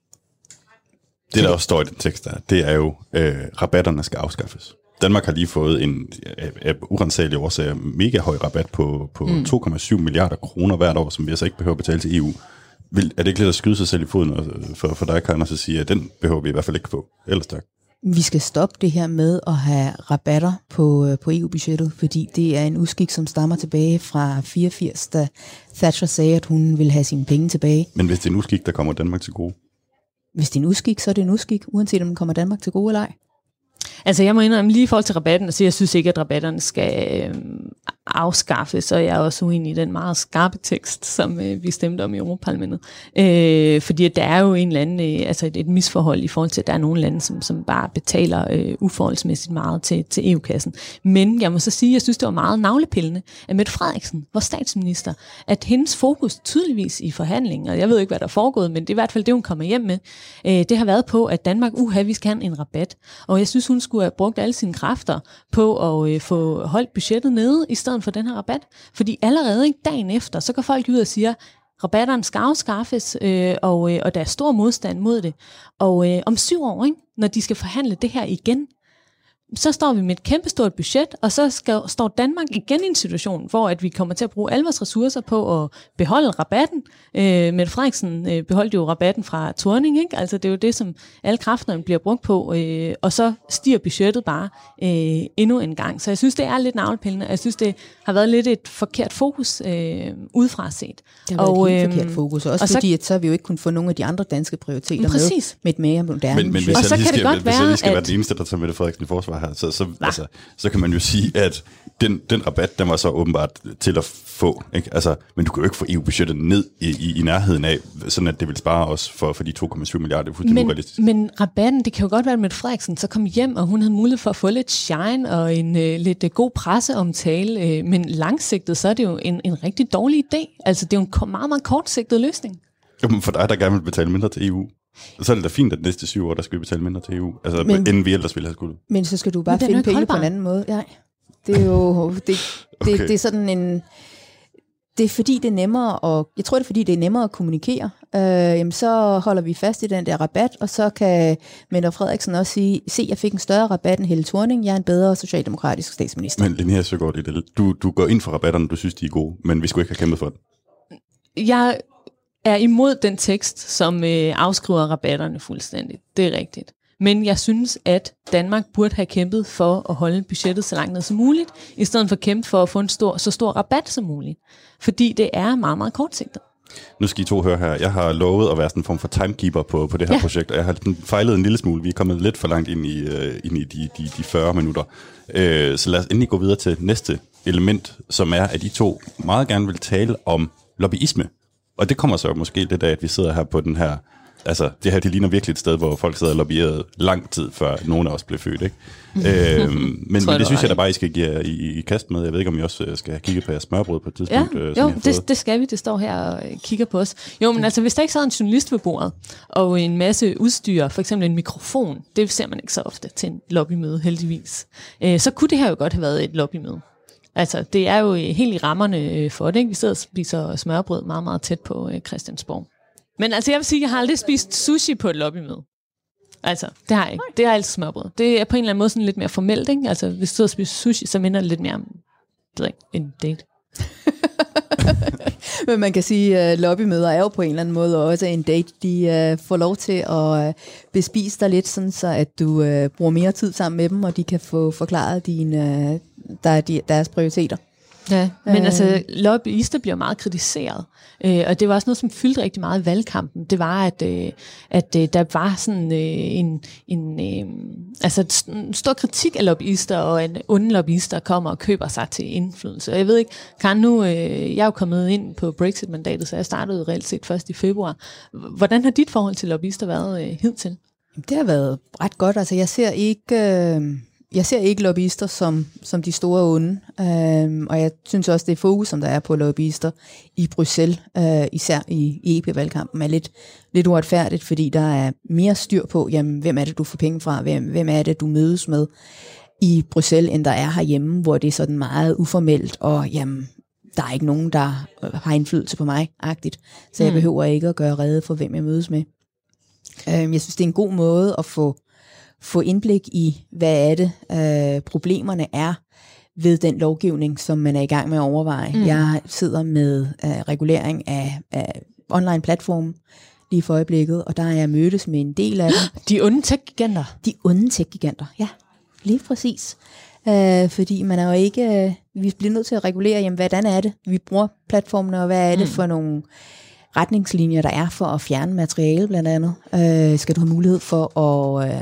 Det, der også står i den tekst, der, det er jo, øh, rabatterne skal afskaffes. Danmark har lige fået en af, af urensagelige årsager mega høj rabat på, på mm. to komma syv milliarder kroner hvert år, som vi altså ikke behøver at betale til E U. Vil, er det ikke lidt at skyde sig selv i foden for, for dig, Karen, og så sige, at den behøver vi i hvert fald ikke få? Ellers tak. Vi skal stoppe det her med at have rabatter på, på E U-budgettet, fordi det er en uskik, som stammer tilbage fra fireogfirs, da Thatcher sagde, at hun ville have sine penge tilbage. Men hvis det er en uskik, der kommer Danmark til gode? Hvis det er en uskik, så er det en uskik, uanset om den kommer Danmark til gode eller ej. Altså jeg må indrømme lige i forhold til rabatten, og så jeg synes ikke, at rabatterne skal øh, afskaffes, og jeg er også uenig i den meget skarpe tekst, som øh, vi stemte om i Europaparlamentet. Øh, fordi der er jo en eller anden, øh, altså et, et misforhold i forhold til, at der er nogle lande, som, som bare betaler øh, uforholdsmæssigt meget til, til E U-kassen. Men jeg må så sige, at jeg synes, det var meget navlepillende af Mette Frederiksen, vores statsminister, at hendes fokus tydeligvis i forhandlingen, og jeg ved ikke, hvad der er foregået, men det er i hvert fald det, hun kommer hjem med, øh, det har været på, at Danmark, uha, vi skal have en rabat. Og jeg synes, hun skulle have brugt alle sine kræfter på at øh, få holdt budgettet nede, i stedet for den her rabat. Fordi allerede ikke dagen efter, så går folk ud og siger, rabatterne skal afskaffes, øh, og, øh, og der er stor modstand mod det. Og øh, om syv år, ikke, når de skal forhandle det her igen, så står vi med et kæmpestort budget, og så skal, står Danmark igen i en situation, hvor at vi kommer til at bruge alle vores ressourcer på at beholde rabatten. Øh, Mette Frederiksen øh, beholdt jo rabatten fra Thorning, ikke? Altså det er jo det, som alle kræfterne bliver brugt på, øh, og så stiger budgettet bare øh, endnu en gang. Så jeg synes, det er lidt navlepillende. Jeg synes, det har været lidt et forkert fokus øh, udefra set. Det har været og, et helt øh, forkert fokus, også og fordi, så, at så har vi jo ikke kunnet få nogle af de andre danske prioriteter præcis. med, med et mere moderne Men, men hvis, Og jeg så lige kan det skal, godt hvis jeg være, lige skal at- være den eneste, der tager Mette Frederiksen i forsvar her, så, så, altså, så kan man jo sige, at den, den rabat, den var så åbenbart til at få. Ikke? Altså, men du kan jo ikke få E U-budgettet ned i, i, i nærheden af, sådan at det vil spare os for, for de to komma syv milliarder. Det er fuldstændig men, urealistisk. men rabatten, det kan jo godt være, at Mette Frederiksen så kom hjem, og hun havde mulighed for at få lidt shine og en øh, lidt øh, god presseomtale, øh, men langsigtet, så er det jo en, en rigtig dårlig idé. Altså, det er jo en ko- meget, meget kortsigtet løsning. Jo, men for dig, der gerne vil betale mindre til E U, så er det da fint, at de næste syv år, der skal vi betale mindre til E U. Altså, Men- inden vi ellers ville have skulle. Men så skal du bare Men den er finde ikke penge på holdbar. en anden måde. Nej, det er jo det, det, Okay. det er sådan en. Det er fordi det er nemmere at, jeg tror det er fordi det er nemmere at kommunikere. Øh, jamen så holder vi fast i den der rabat, og så kan Mette Frederiksen også sige, se, jeg fik en større rabat end Helle Thorning, jeg er en bedre socialdemokratisk statsminister. Men Linnea Søgaard, du, du går ind for rabatterne, du synes, de er gode, men vi skulle ikke have kæmpet for det. Jeg er imod den tekst, som øh, afskriver rabatterne fuldstændigt. Det er rigtigt. Men jeg synes, at Danmark burde have kæmpet for at holde budgettet så langt ned som muligt, i stedet for at kæmpe for at få en stor, så stor rabat som muligt. Fordi det er meget, meget kortsigtet. Nu skal I to høre her. Jeg har lovet at være sådan en form for timekeeper på, på det her Ja. ja. projekt, og jeg har den fejlet en lille smule. Vi er kommet lidt for langt ind i, uh, ind i de, de, de fyrre minutter. Uh, så lad os endelig gå videre til næste element, som er, at I to meget gerne vil tale om lobbyisme. Og det kommer så måske lidt af, at vi sidder her på den her. Altså, det her, det ligner virkelig et sted, hvor folk sidder og lobbyerede lang tid, før nogen af os blev født, ikke? øhm, men, men jeg, det synes du jeg da har bare, I skal give i, i kast med. Jeg ved ikke, om I også øh, skal have kigget på jeres smørbrød på et Ja, tidspunkt. øh, som I jo, har fået. det, det skal vi. Det står her og øh, kigger på os. Jo, men altså, hvis der ikke sad en journalist ved bordet, og en masse udstyr, for eksempel en mikrofon, det ser man ikke så ofte til en lobbymøde, heldigvis, øh, så kunne det her jo godt have været et lobbymøde. Altså, det er jo helt i rammerne øh, for det, ikke? Vi sidder og spiser smørbrød meget, meget tæt på øh, Christiansborg. Men altså, jeg vil sige, at jeg har aldrig spist sushi på et lobbymøde. Altså, det har jeg ikke. Det er altid smørbrød. Det er på en eller anden måde sådan lidt mere formelt, ikke? Altså, hvis du sidder og spiser sushi, så minder det lidt mere om, det ved jeg ikke, en date. Men man kan sige, at lobbymøder er jo på en eller anden måde også en date. De uh, får lov til at uh, bespise dig lidt, sådan så at du uh, bruger mere tid sammen med dem, og de kan få forklaret dine, uh, der, de, deres prioriteter. Ja, men Øh. altså, lobbyister bliver meget kritiseret, øh, og det var også noget, som fyldte rigtig meget i valgkampen. Det var, at, øh, at øh, der var sådan øh, en, en øh, altså en stor kritik af lobbyister, og en onde lobbyister kommer og køber sig til indflydelse. Og jeg ved ikke, Karen, nu, øh, jeg er jo kommet ind på Brexit-mandatet, så jeg startede reelt set først i februar. Hvordan har dit forhold til lobbyister været øh, hidtil? Det har været ret godt. Altså, jeg ser ikke... Uh... Jeg ser ikke lobbyister som, som de store onde, øhm, og jeg synes også, det fokus, som der er på lobbyister i Bruxelles, øh, især i, i E P-valgkampen, er lidt, lidt uretfærdigt, fordi der er mere styr på, jamen, hvem er det, du får penge fra, hvem, hvem er det, du mødes med i Bruxelles, end der er herhjemme, hvor det er sådan meget uformelt, og jamen, der er ikke nogen, der har indflydelse på mig-agtigt, så jeg Mm. behøver ikke at gøre rede for, hvem jeg mødes med. Øhm, jeg synes, det er en god måde at få få indblik i, hvad er det, øh, problemerne er ved den lovgivning, som man er i gang med at overveje. Mm. Jeg sidder med øh, regulering af, af online-platformen lige for øjeblikket, og der er jeg mødtes med en del af dem. De onde tech-giganter. De onde tech-giganter, ja, lige præcis. Øh, fordi man er jo ikke, øh, vi bliver nødt til at regulere, jamen, hvordan er det, vi bruger platformene, og hvad er det mm. for nogle retningslinjer, der er for at fjerne materiale, blandt andet. Øh, skal du have mulighed for at øh,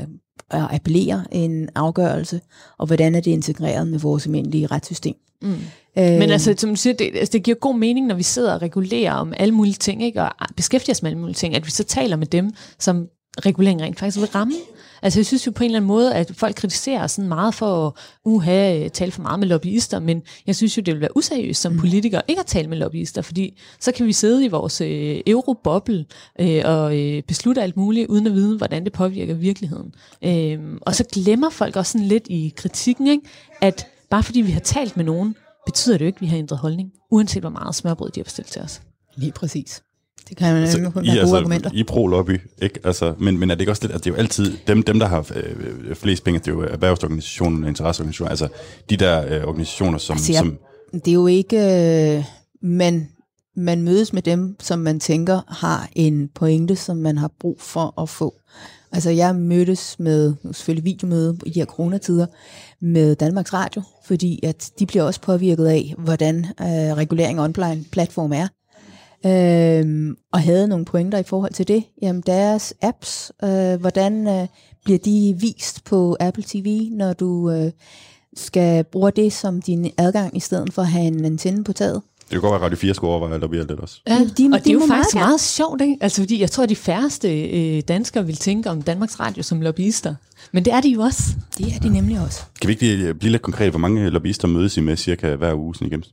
at appellere en afgørelse, og hvordan er det integreret med vores almindelige retssystem. Mm. Men altså, som du siger, det, altså, det giver god mening, når vi sidder og regulerer om alle mulige ting, ikke, og beskæftiger os med alle mulige ting, at vi så taler med dem, som regulering rent faktisk vil ramme. Altså jeg synes jo på en eller anden måde, at folk kritiserer sådan meget for at uha, tale for meget med lobbyister, men jeg synes jo, det vil være useriøst som politikere ikke at tale med lobbyister, fordi så kan vi sidde i vores øh, euroboble øh, og øh, beslutte alt muligt, uden at vide, hvordan det påvirker virkeligheden. Øh, og så glemmer folk også sådan lidt i kritikken, ikke, at bare fordi vi har talt med nogen, betyder det jo ikke, at vi har ændret holdning, uanset hvor meget smørbrød de har bestilt til os. Lige præcis. Det kan man altså, jo kun I, have gode altså, argumenter. I pro-lobby, ikke? Altså, men, men er det ikke også lidt, at det er jo altid dem, dem der har øh, flest penge, det er jo erhvervsorganisationer og interesseorganisationer, altså de der øh, organisationer, som... Altså, jeg, som det er jo ikke... Øh, man, man mødes med dem, som man tænker har en pointe, som man har brug for at få. Altså jeg mødtes med, selvfølgelig videomøde i de her coronatider, med Danmarks Radio, fordi at de bliver også påvirket af, hvordan øh, regulering af online-platform er. Øhm, og havde nogle pointer i forhold til det. Jamen deres apps, øh, hvordan øh, bliver de vist på Apple T V, når du øh, skal bruge det som din adgang, i stedet for at have en antenne på taget? Det kan godt være, at Radio fire skulle overveje at lobbyere lidt også. Ja, de, de, og det er jo de faktisk meget, meget sjovt, ikke? Altså fordi jeg tror, at de færreste øh, danskere vil tænke om Danmarks Radio som lobbyister. Men det er de jo også. Det er de nemlig også. Kan vi ikke blive lidt konkret, hvor mange lobbyister mødes I med cirka hver uge sådan igennem?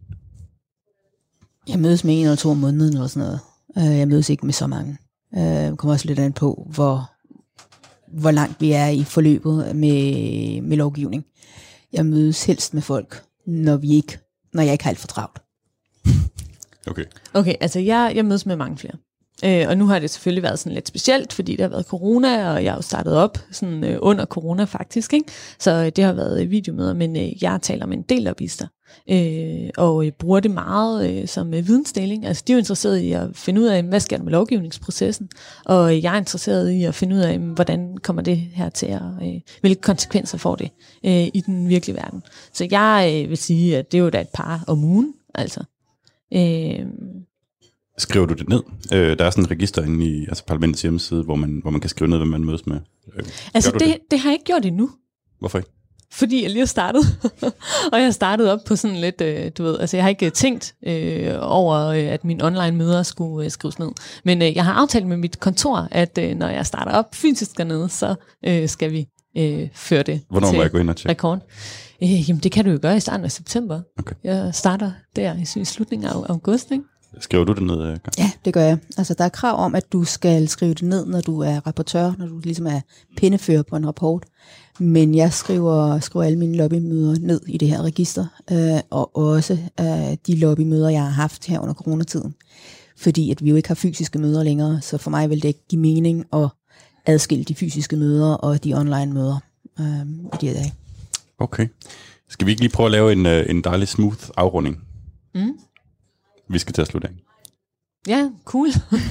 Jeg mødes med en eller to om måneden eller sådan noget. Jeg mødes ikke med så mange. Jeg kommer også lidt an på, hvor, hvor langt vi er i forløbet med, med lovgivning. Jeg mødes helst med folk, når, vi ikke, når jeg ikke har alt for travlt. Okay. Okay, altså jeg, jeg mødes med mange flere. Øh, og nu har det selvfølgelig været sådan lidt specielt, fordi der har været corona, og jeg har jo startet op sådan, øh, under corona faktisk, ikke? Så øh, det har været videomøder, men øh, jeg taler med en del lobbyister, øh, og øh, bruger det meget øh, som øh, vidensdeling. Altså de er jo interesseret i at finde ud af, hvad sker der med lovgivningsprocessen, og øh, jeg er interesseret i at finde ud af, hvordan kommer det her til at, øh, hvilke konsekvenser får det øh, i den virkelige verden. Så jeg øh, vil sige, at det er jo da et par om ugen, altså. Øh, Skriver du det ned? Øh, der er sådan et register inde i altså parlamentets hjemmeside, hvor man, hvor man kan skrive ned, hvad man mødes med. Øh, altså det, det? det har jeg ikke gjort endnu. Hvorfor ikke? Fordi jeg lige har startet. Og jeg har startet op på sådan lidt, øh, du ved, altså jeg har ikke tænkt øh, over, øh, at mine online møder skulle øh, skrives ned. Men øh, jeg har aftalt med mit kontor, at øh, når jeg starter op fysisk dernede, så øh, skal vi øh, føre det. Hvornår til må jeg gå ind og tjekke? Rekord. Øh, jamen det kan du jo gøre i starten af september. Okay. Jeg starter der i, i slutningen af august, ikke? Skriver du det ned? Karen? Ja, det gør jeg. Altså, der er krav om, at du skal skrive det ned, når du er rapportør, når du ligesom er pindefører på en rapport. Men jeg skriver, skriver alle mine lobbymøder ned i det her register, øh, og også øh, de lobbymøder, jeg har haft her under coronatiden. Fordi at vi jo ikke har fysiske møder længere, så for mig vil det ikke give mening at adskille de fysiske møder og de online møder øh, i de her dage. Okay. Skal vi ikke lige prøve at lave en, en dejlig smooth afrunding? Mm. Vi skal til at slutte af. Ja, cool.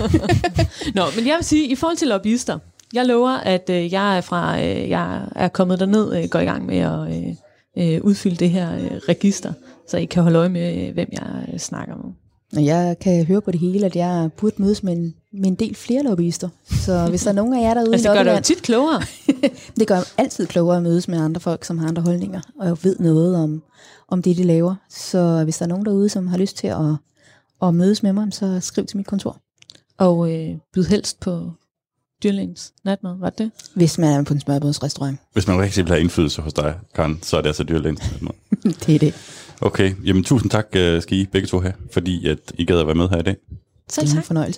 Nå, men jeg vil sige, i forhold til lobbyister, jeg lover, at øh, jeg er fra, øh, jeg er kommet derned, øh, går i gang med at øh, øh, udfylde det her øh, register, så I kan holde øje med, øh, hvem jeg øh, snakker med. Og jeg kan høre på det hele, at jeg burde mødes med en, med en del flere lobbyister. Så hvis der er nogen af jer derude altså, i det gør Lobbyland... det jo tit klogere. Det gør altid klogere at mødes med andre folk, som har andre holdninger, og ved noget om, om det, de laver. Så hvis der er nogen derude, som har lyst til at, at mødes med mig, så skriv til mit kontor. Og øh, byd helst på dyrlægens natmad, var det? Hvis man er på en smørbrødsrestaurant. Hvis man rigtig vil have indflydelse hos dig, Karen, så er det altså dyrlægens natmad. Det er det. Okay, jamen tusind tak skal I begge to have, fordi at I gad at være med her i dag. Selv Det er en tak. fornøjelse.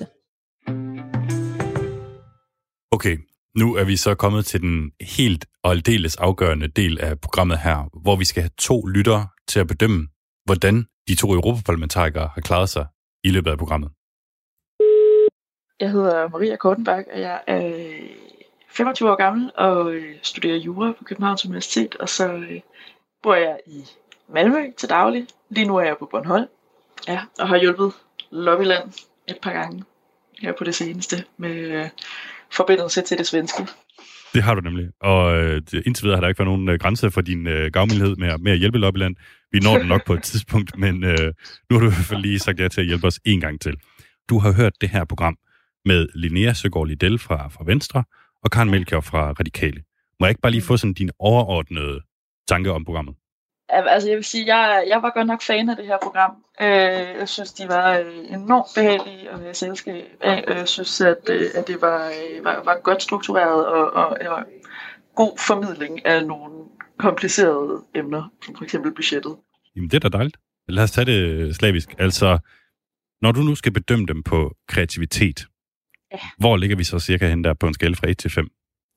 Okay, nu er vi så kommet til den helt og aldeles afgørende del af programmet her, hvor vi skal have to lyttere til at bedømme, hvordan de to europaparlamentarikere har klaret sig i løbet af programmet. Jeg hedder Maria Kortenbach, og jeg er femogtyve år gammel og studerer jura på Københavns Universitet, og så bor jeg i Malmø til daglig. Lige nu er jeg på Bornholm, ja, og har hjulpet Lobbyland et par gange her på det seneste med øh, forbindelse til det svenske. Det har du nemlig, og øh, indtil videre har der ikke været nogen øh, grænse for din øh, gavmildhed med, med at hjælpe Lobbyland. Vi når den nok på et tidspunkt, men øh, nu har du i hvert fald lige sagt ja til at hjælpe os en gang til. Du har hørt det her program med Linnea Søgaard Lidell fra, fra Venstre og Karen Melchior fra Radikale. Må jeg ikke bare lige få sådan din overordnede tanke om programmet? Altså, jeg vil sige, jeg, jeg var godt nok fan af det her program. Øh, jeg synes, de var øh, enormt behagelige at være selskab af. Jeg synes, at, øh, at det var, øh, var, var godt struktureret og, og, og god formidling af nogle komplicerede emner, som for eksempel budgettet. Jamen, det er da dejligt. Lad os tage det slavisk. Altså, når du nu skal bedømme dem på kreativitet, ja. Hvor ligger vi så cirka hen der på en skala fra et til fem?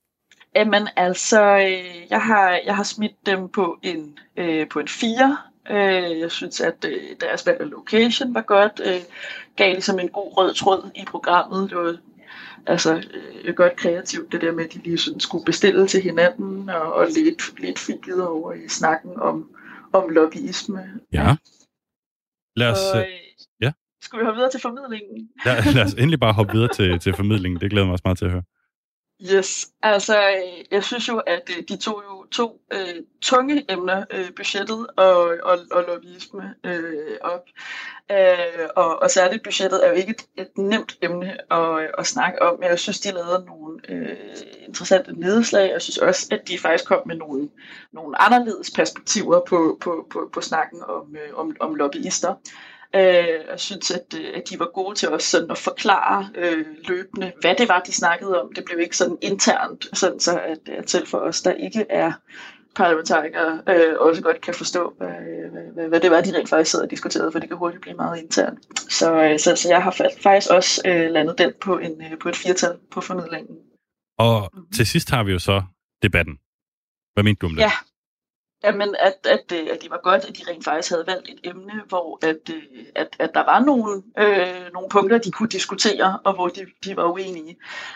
Jamen altså, øh, jeg har jeg har smidt dem på en øh, på en fire. Øh, jeg synes, at øh, deres valg af location var godt. Øh, gav ligesom en god rød tråd i programmet. Det var altså øh, godt kreativt, det der med, at de lige sådan skulle bestille til hinanden og, og lidt, lidt fik videre over i snakken om, om lobbyisme. Ja. Lad os... Og, øh, ja. Skal vi hoppe videre til formidlingen? Ja, lad os endelig bare hoppe videre til, til formidlingen. Det glæder mig også meget til at høre. Yes, altså jeg synes jo, at de tog jo to øh, tunge emner, øh, budgettet og, og, og lobbyisme øh, op. Øh, og, og særligt budgettet er jo ikke et, et nemt emne at, at snakke om, men jeg synes, de lavede nogle øh, interessante nedslag. Jeg synes også, at de faktisk kom med nogle, nogle anderledes perspektiver på, på, på, på snakken om, øh, om, om lobbyister. Øh, jeg synes, at, at de var gode til også sådan at forklare øh, løbende, hvad det var, de snakkede om. Det blev ikke sådan internt, sådan så at, at selv for os, der ikke er parlamentarikere, øh, også godt kan forstå, hvad, hvad, hvad det var, de rent faktisk sidder og diskuterede, for det kan hurtigt blive meget internt. Så, øh, så, så jeg har faktisk også øh, landet den på, en, øh, på et firtal på formidlingen. Og til sidst har vi jo så debatten. Hvad mente du om det? Ja. Jamen, at, at, at det var godt, at de rent faktisk havde valgt et emne, hvor at, at, at der var nogle, øh, nogle punkter, de kunne diskutere, og hvor de, de var uenige.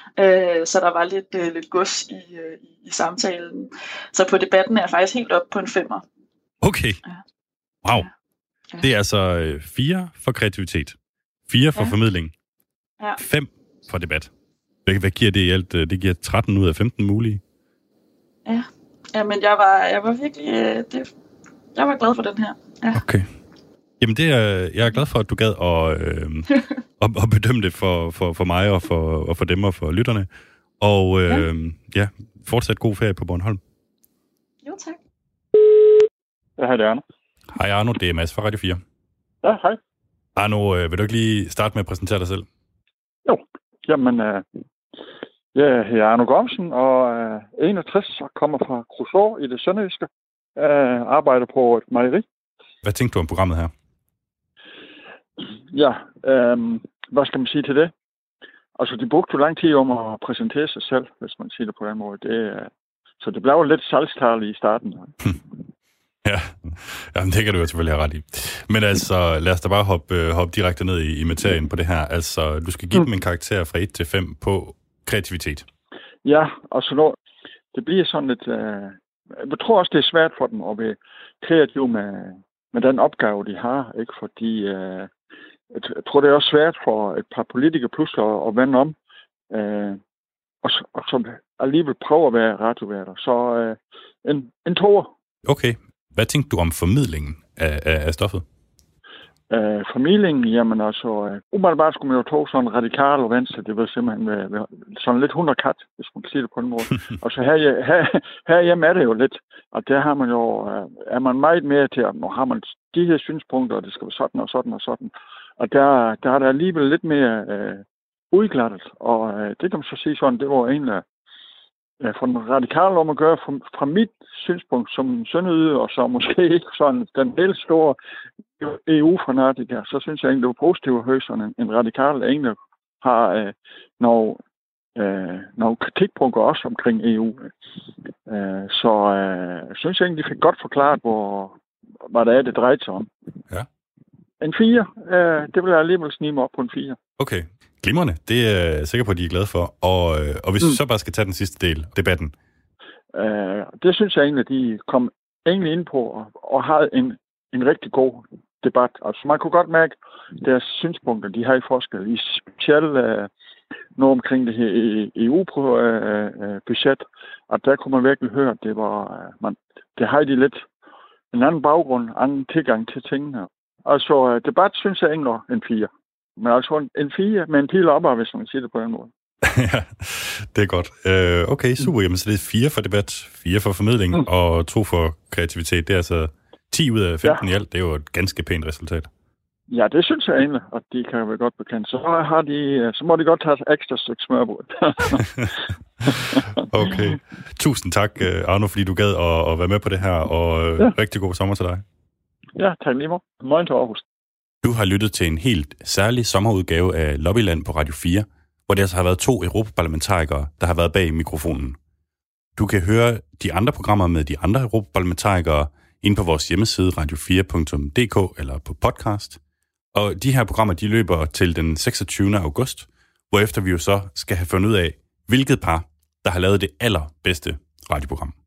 Øh, så der var lidt, øh, lidt gods i, øh, i samtalen. Så på debatten er jeg faktisk helt op på en femmer. Okay. Ja. Wow. Ja. Ja. Det er altså øh, fire for kreativitet, fire for ja. formidling, ja. fem for debat. Hvad, hvad giver det i alt? Det giver tretten ud af femten mulige. Ja. Ja, men jeg var, jeg var virkelig, det, jeg var glad for den her. Ja. Okay. Jamen, det er, jeg er glad for, at du gad at, øh, at, at bedømme det for, for, for mig og for, og for dem og for lytterne. Og øh, ja. ja, fortsat god ferie på Bornholm. Jo, tak. Ja, hej, det er Arno. Hej Arno, det er Mads fra Radio fire. Ja, hej. Arno, øh, vil du ikke lige starte med at præsentere dig selv? Jo, jamen... Øh... Jeg hedder Arno Gormsen og er enogtres og kommer fra Kruså i det sønderjyske. Jeg arbejder på et mejeri. Hvad tænkte du om programmet her? Ja, øhm, hvad skal man sige til det? Altså, de brugte jo lang tid om at præsentere sig selv, hvis man siger det på den måde. Det, så det blev lidt salgstale i starten. Ja, jamen, det kan du jo selvfølgelig have ret i. Men altså, lad os da bare hoppe, hoppe direkte ned i, i materien på det her. Altså, du skal give mm. dem en karakter fra et til fem på kreativitet. Ja, altså nu, det bliver sådan lidt... Øh, jeg tror også, det er svært for dem at være kreative med, med den opgave, de har, ikke? Fordi øh, jeg, jeg tror, det er også svært for et par politikere pludselig at, at vende om, øh, og, og så alligevel prøve at være radioværter. Så øh, en, en toer. Okay. Hvad tænkte du om formidlingen af, af, af stoffet? Øh, formidlingen, jamen altså, øh, umiddelbart skulle man jo tog sådan radikal og venstre, det vil simpelthen være, være sådan lidt hunderkat, hvis man kan sige det på en måde. Og så her, her, herhjemme er det jo lidt, og der har man jo, øh, er man meget mere til, at nu har man de her synspunkter, og det skal være sådan og sådan og sådan. Og der, der er der alligevel lidt mere øh, udglattet, og øh, det kan man så sige sådan, det var egentlig øh, for den radikale om at gøre fra, fra mit synspunkt som sønderjyde, og så måske ikke sådan den helt store E U-fanatiker, så synes jeg egentlig, det var positivt at høre sådan en, en radikal, der egentlig har øh, nogle, øh, nogle kritikpunkter også omkring E U. Øh, så øh, synes jeg egentlig, de fik godt forklaret, hvor, hvad det er, det drejer sig om. Ja. En fire, øh, det vil jeg alligevel snige mig op på en fire. Okay, glimrende. Det er jeg sikker på, at de er glade for. Og, og hvis mm. vi så bare skal tage den sidste del, debatten. Øh, det synes jeg egentlig, at de kom egentlig ind på og, og havde en, en rigtig god debat. Altså man kunne godt mærke deres synspunkter, de har i forskel. I specielt uh, noget omkring det her E U-budget, at der kunne man virkelig høre, at det var, uh, man, det har de lidt en anden baggrund, anden tilgang til tingene. Altså uh, debat synes jeg egentlig en fire. Men altså en fire med en pil opad, hvis man siger det på den måde. Ja, det er godt. Uh, okay, super. Jamen, så det er fire for debat, fire for formidling mm. og to for kreativitet. Det er altså ti ud af femten ja. i alt. Det er jo et ganske pænt resultat. Ja, det synes jeg egentlig, og de kan være godt bekendt. Så, har de, så må de godt tage et ekstra stykke smørbrød. Okay. Tusind tak, Arno, fordi du gad at, at være med på det her, og ja. rigtig god sommer til dig. Ja, tak lige meget. Morgen til Aarhus. Du har lyttet til en helt særlig sommerudgave af Lobbyland på Radio fire, hvor der altså har været to europaparlamentarikere, der har været bag mikrofonen. Du kan høre de andre programmer med de andre europaparlamentarikere inde på vores hjemmeside radio fire punktum d k eller på podcast. Og de her programmer, de løber til den seksogtyvende august, hvorefter vi jo så skal have fundet ud af, hvilket par, der har lavet det allerbedste radioprogram.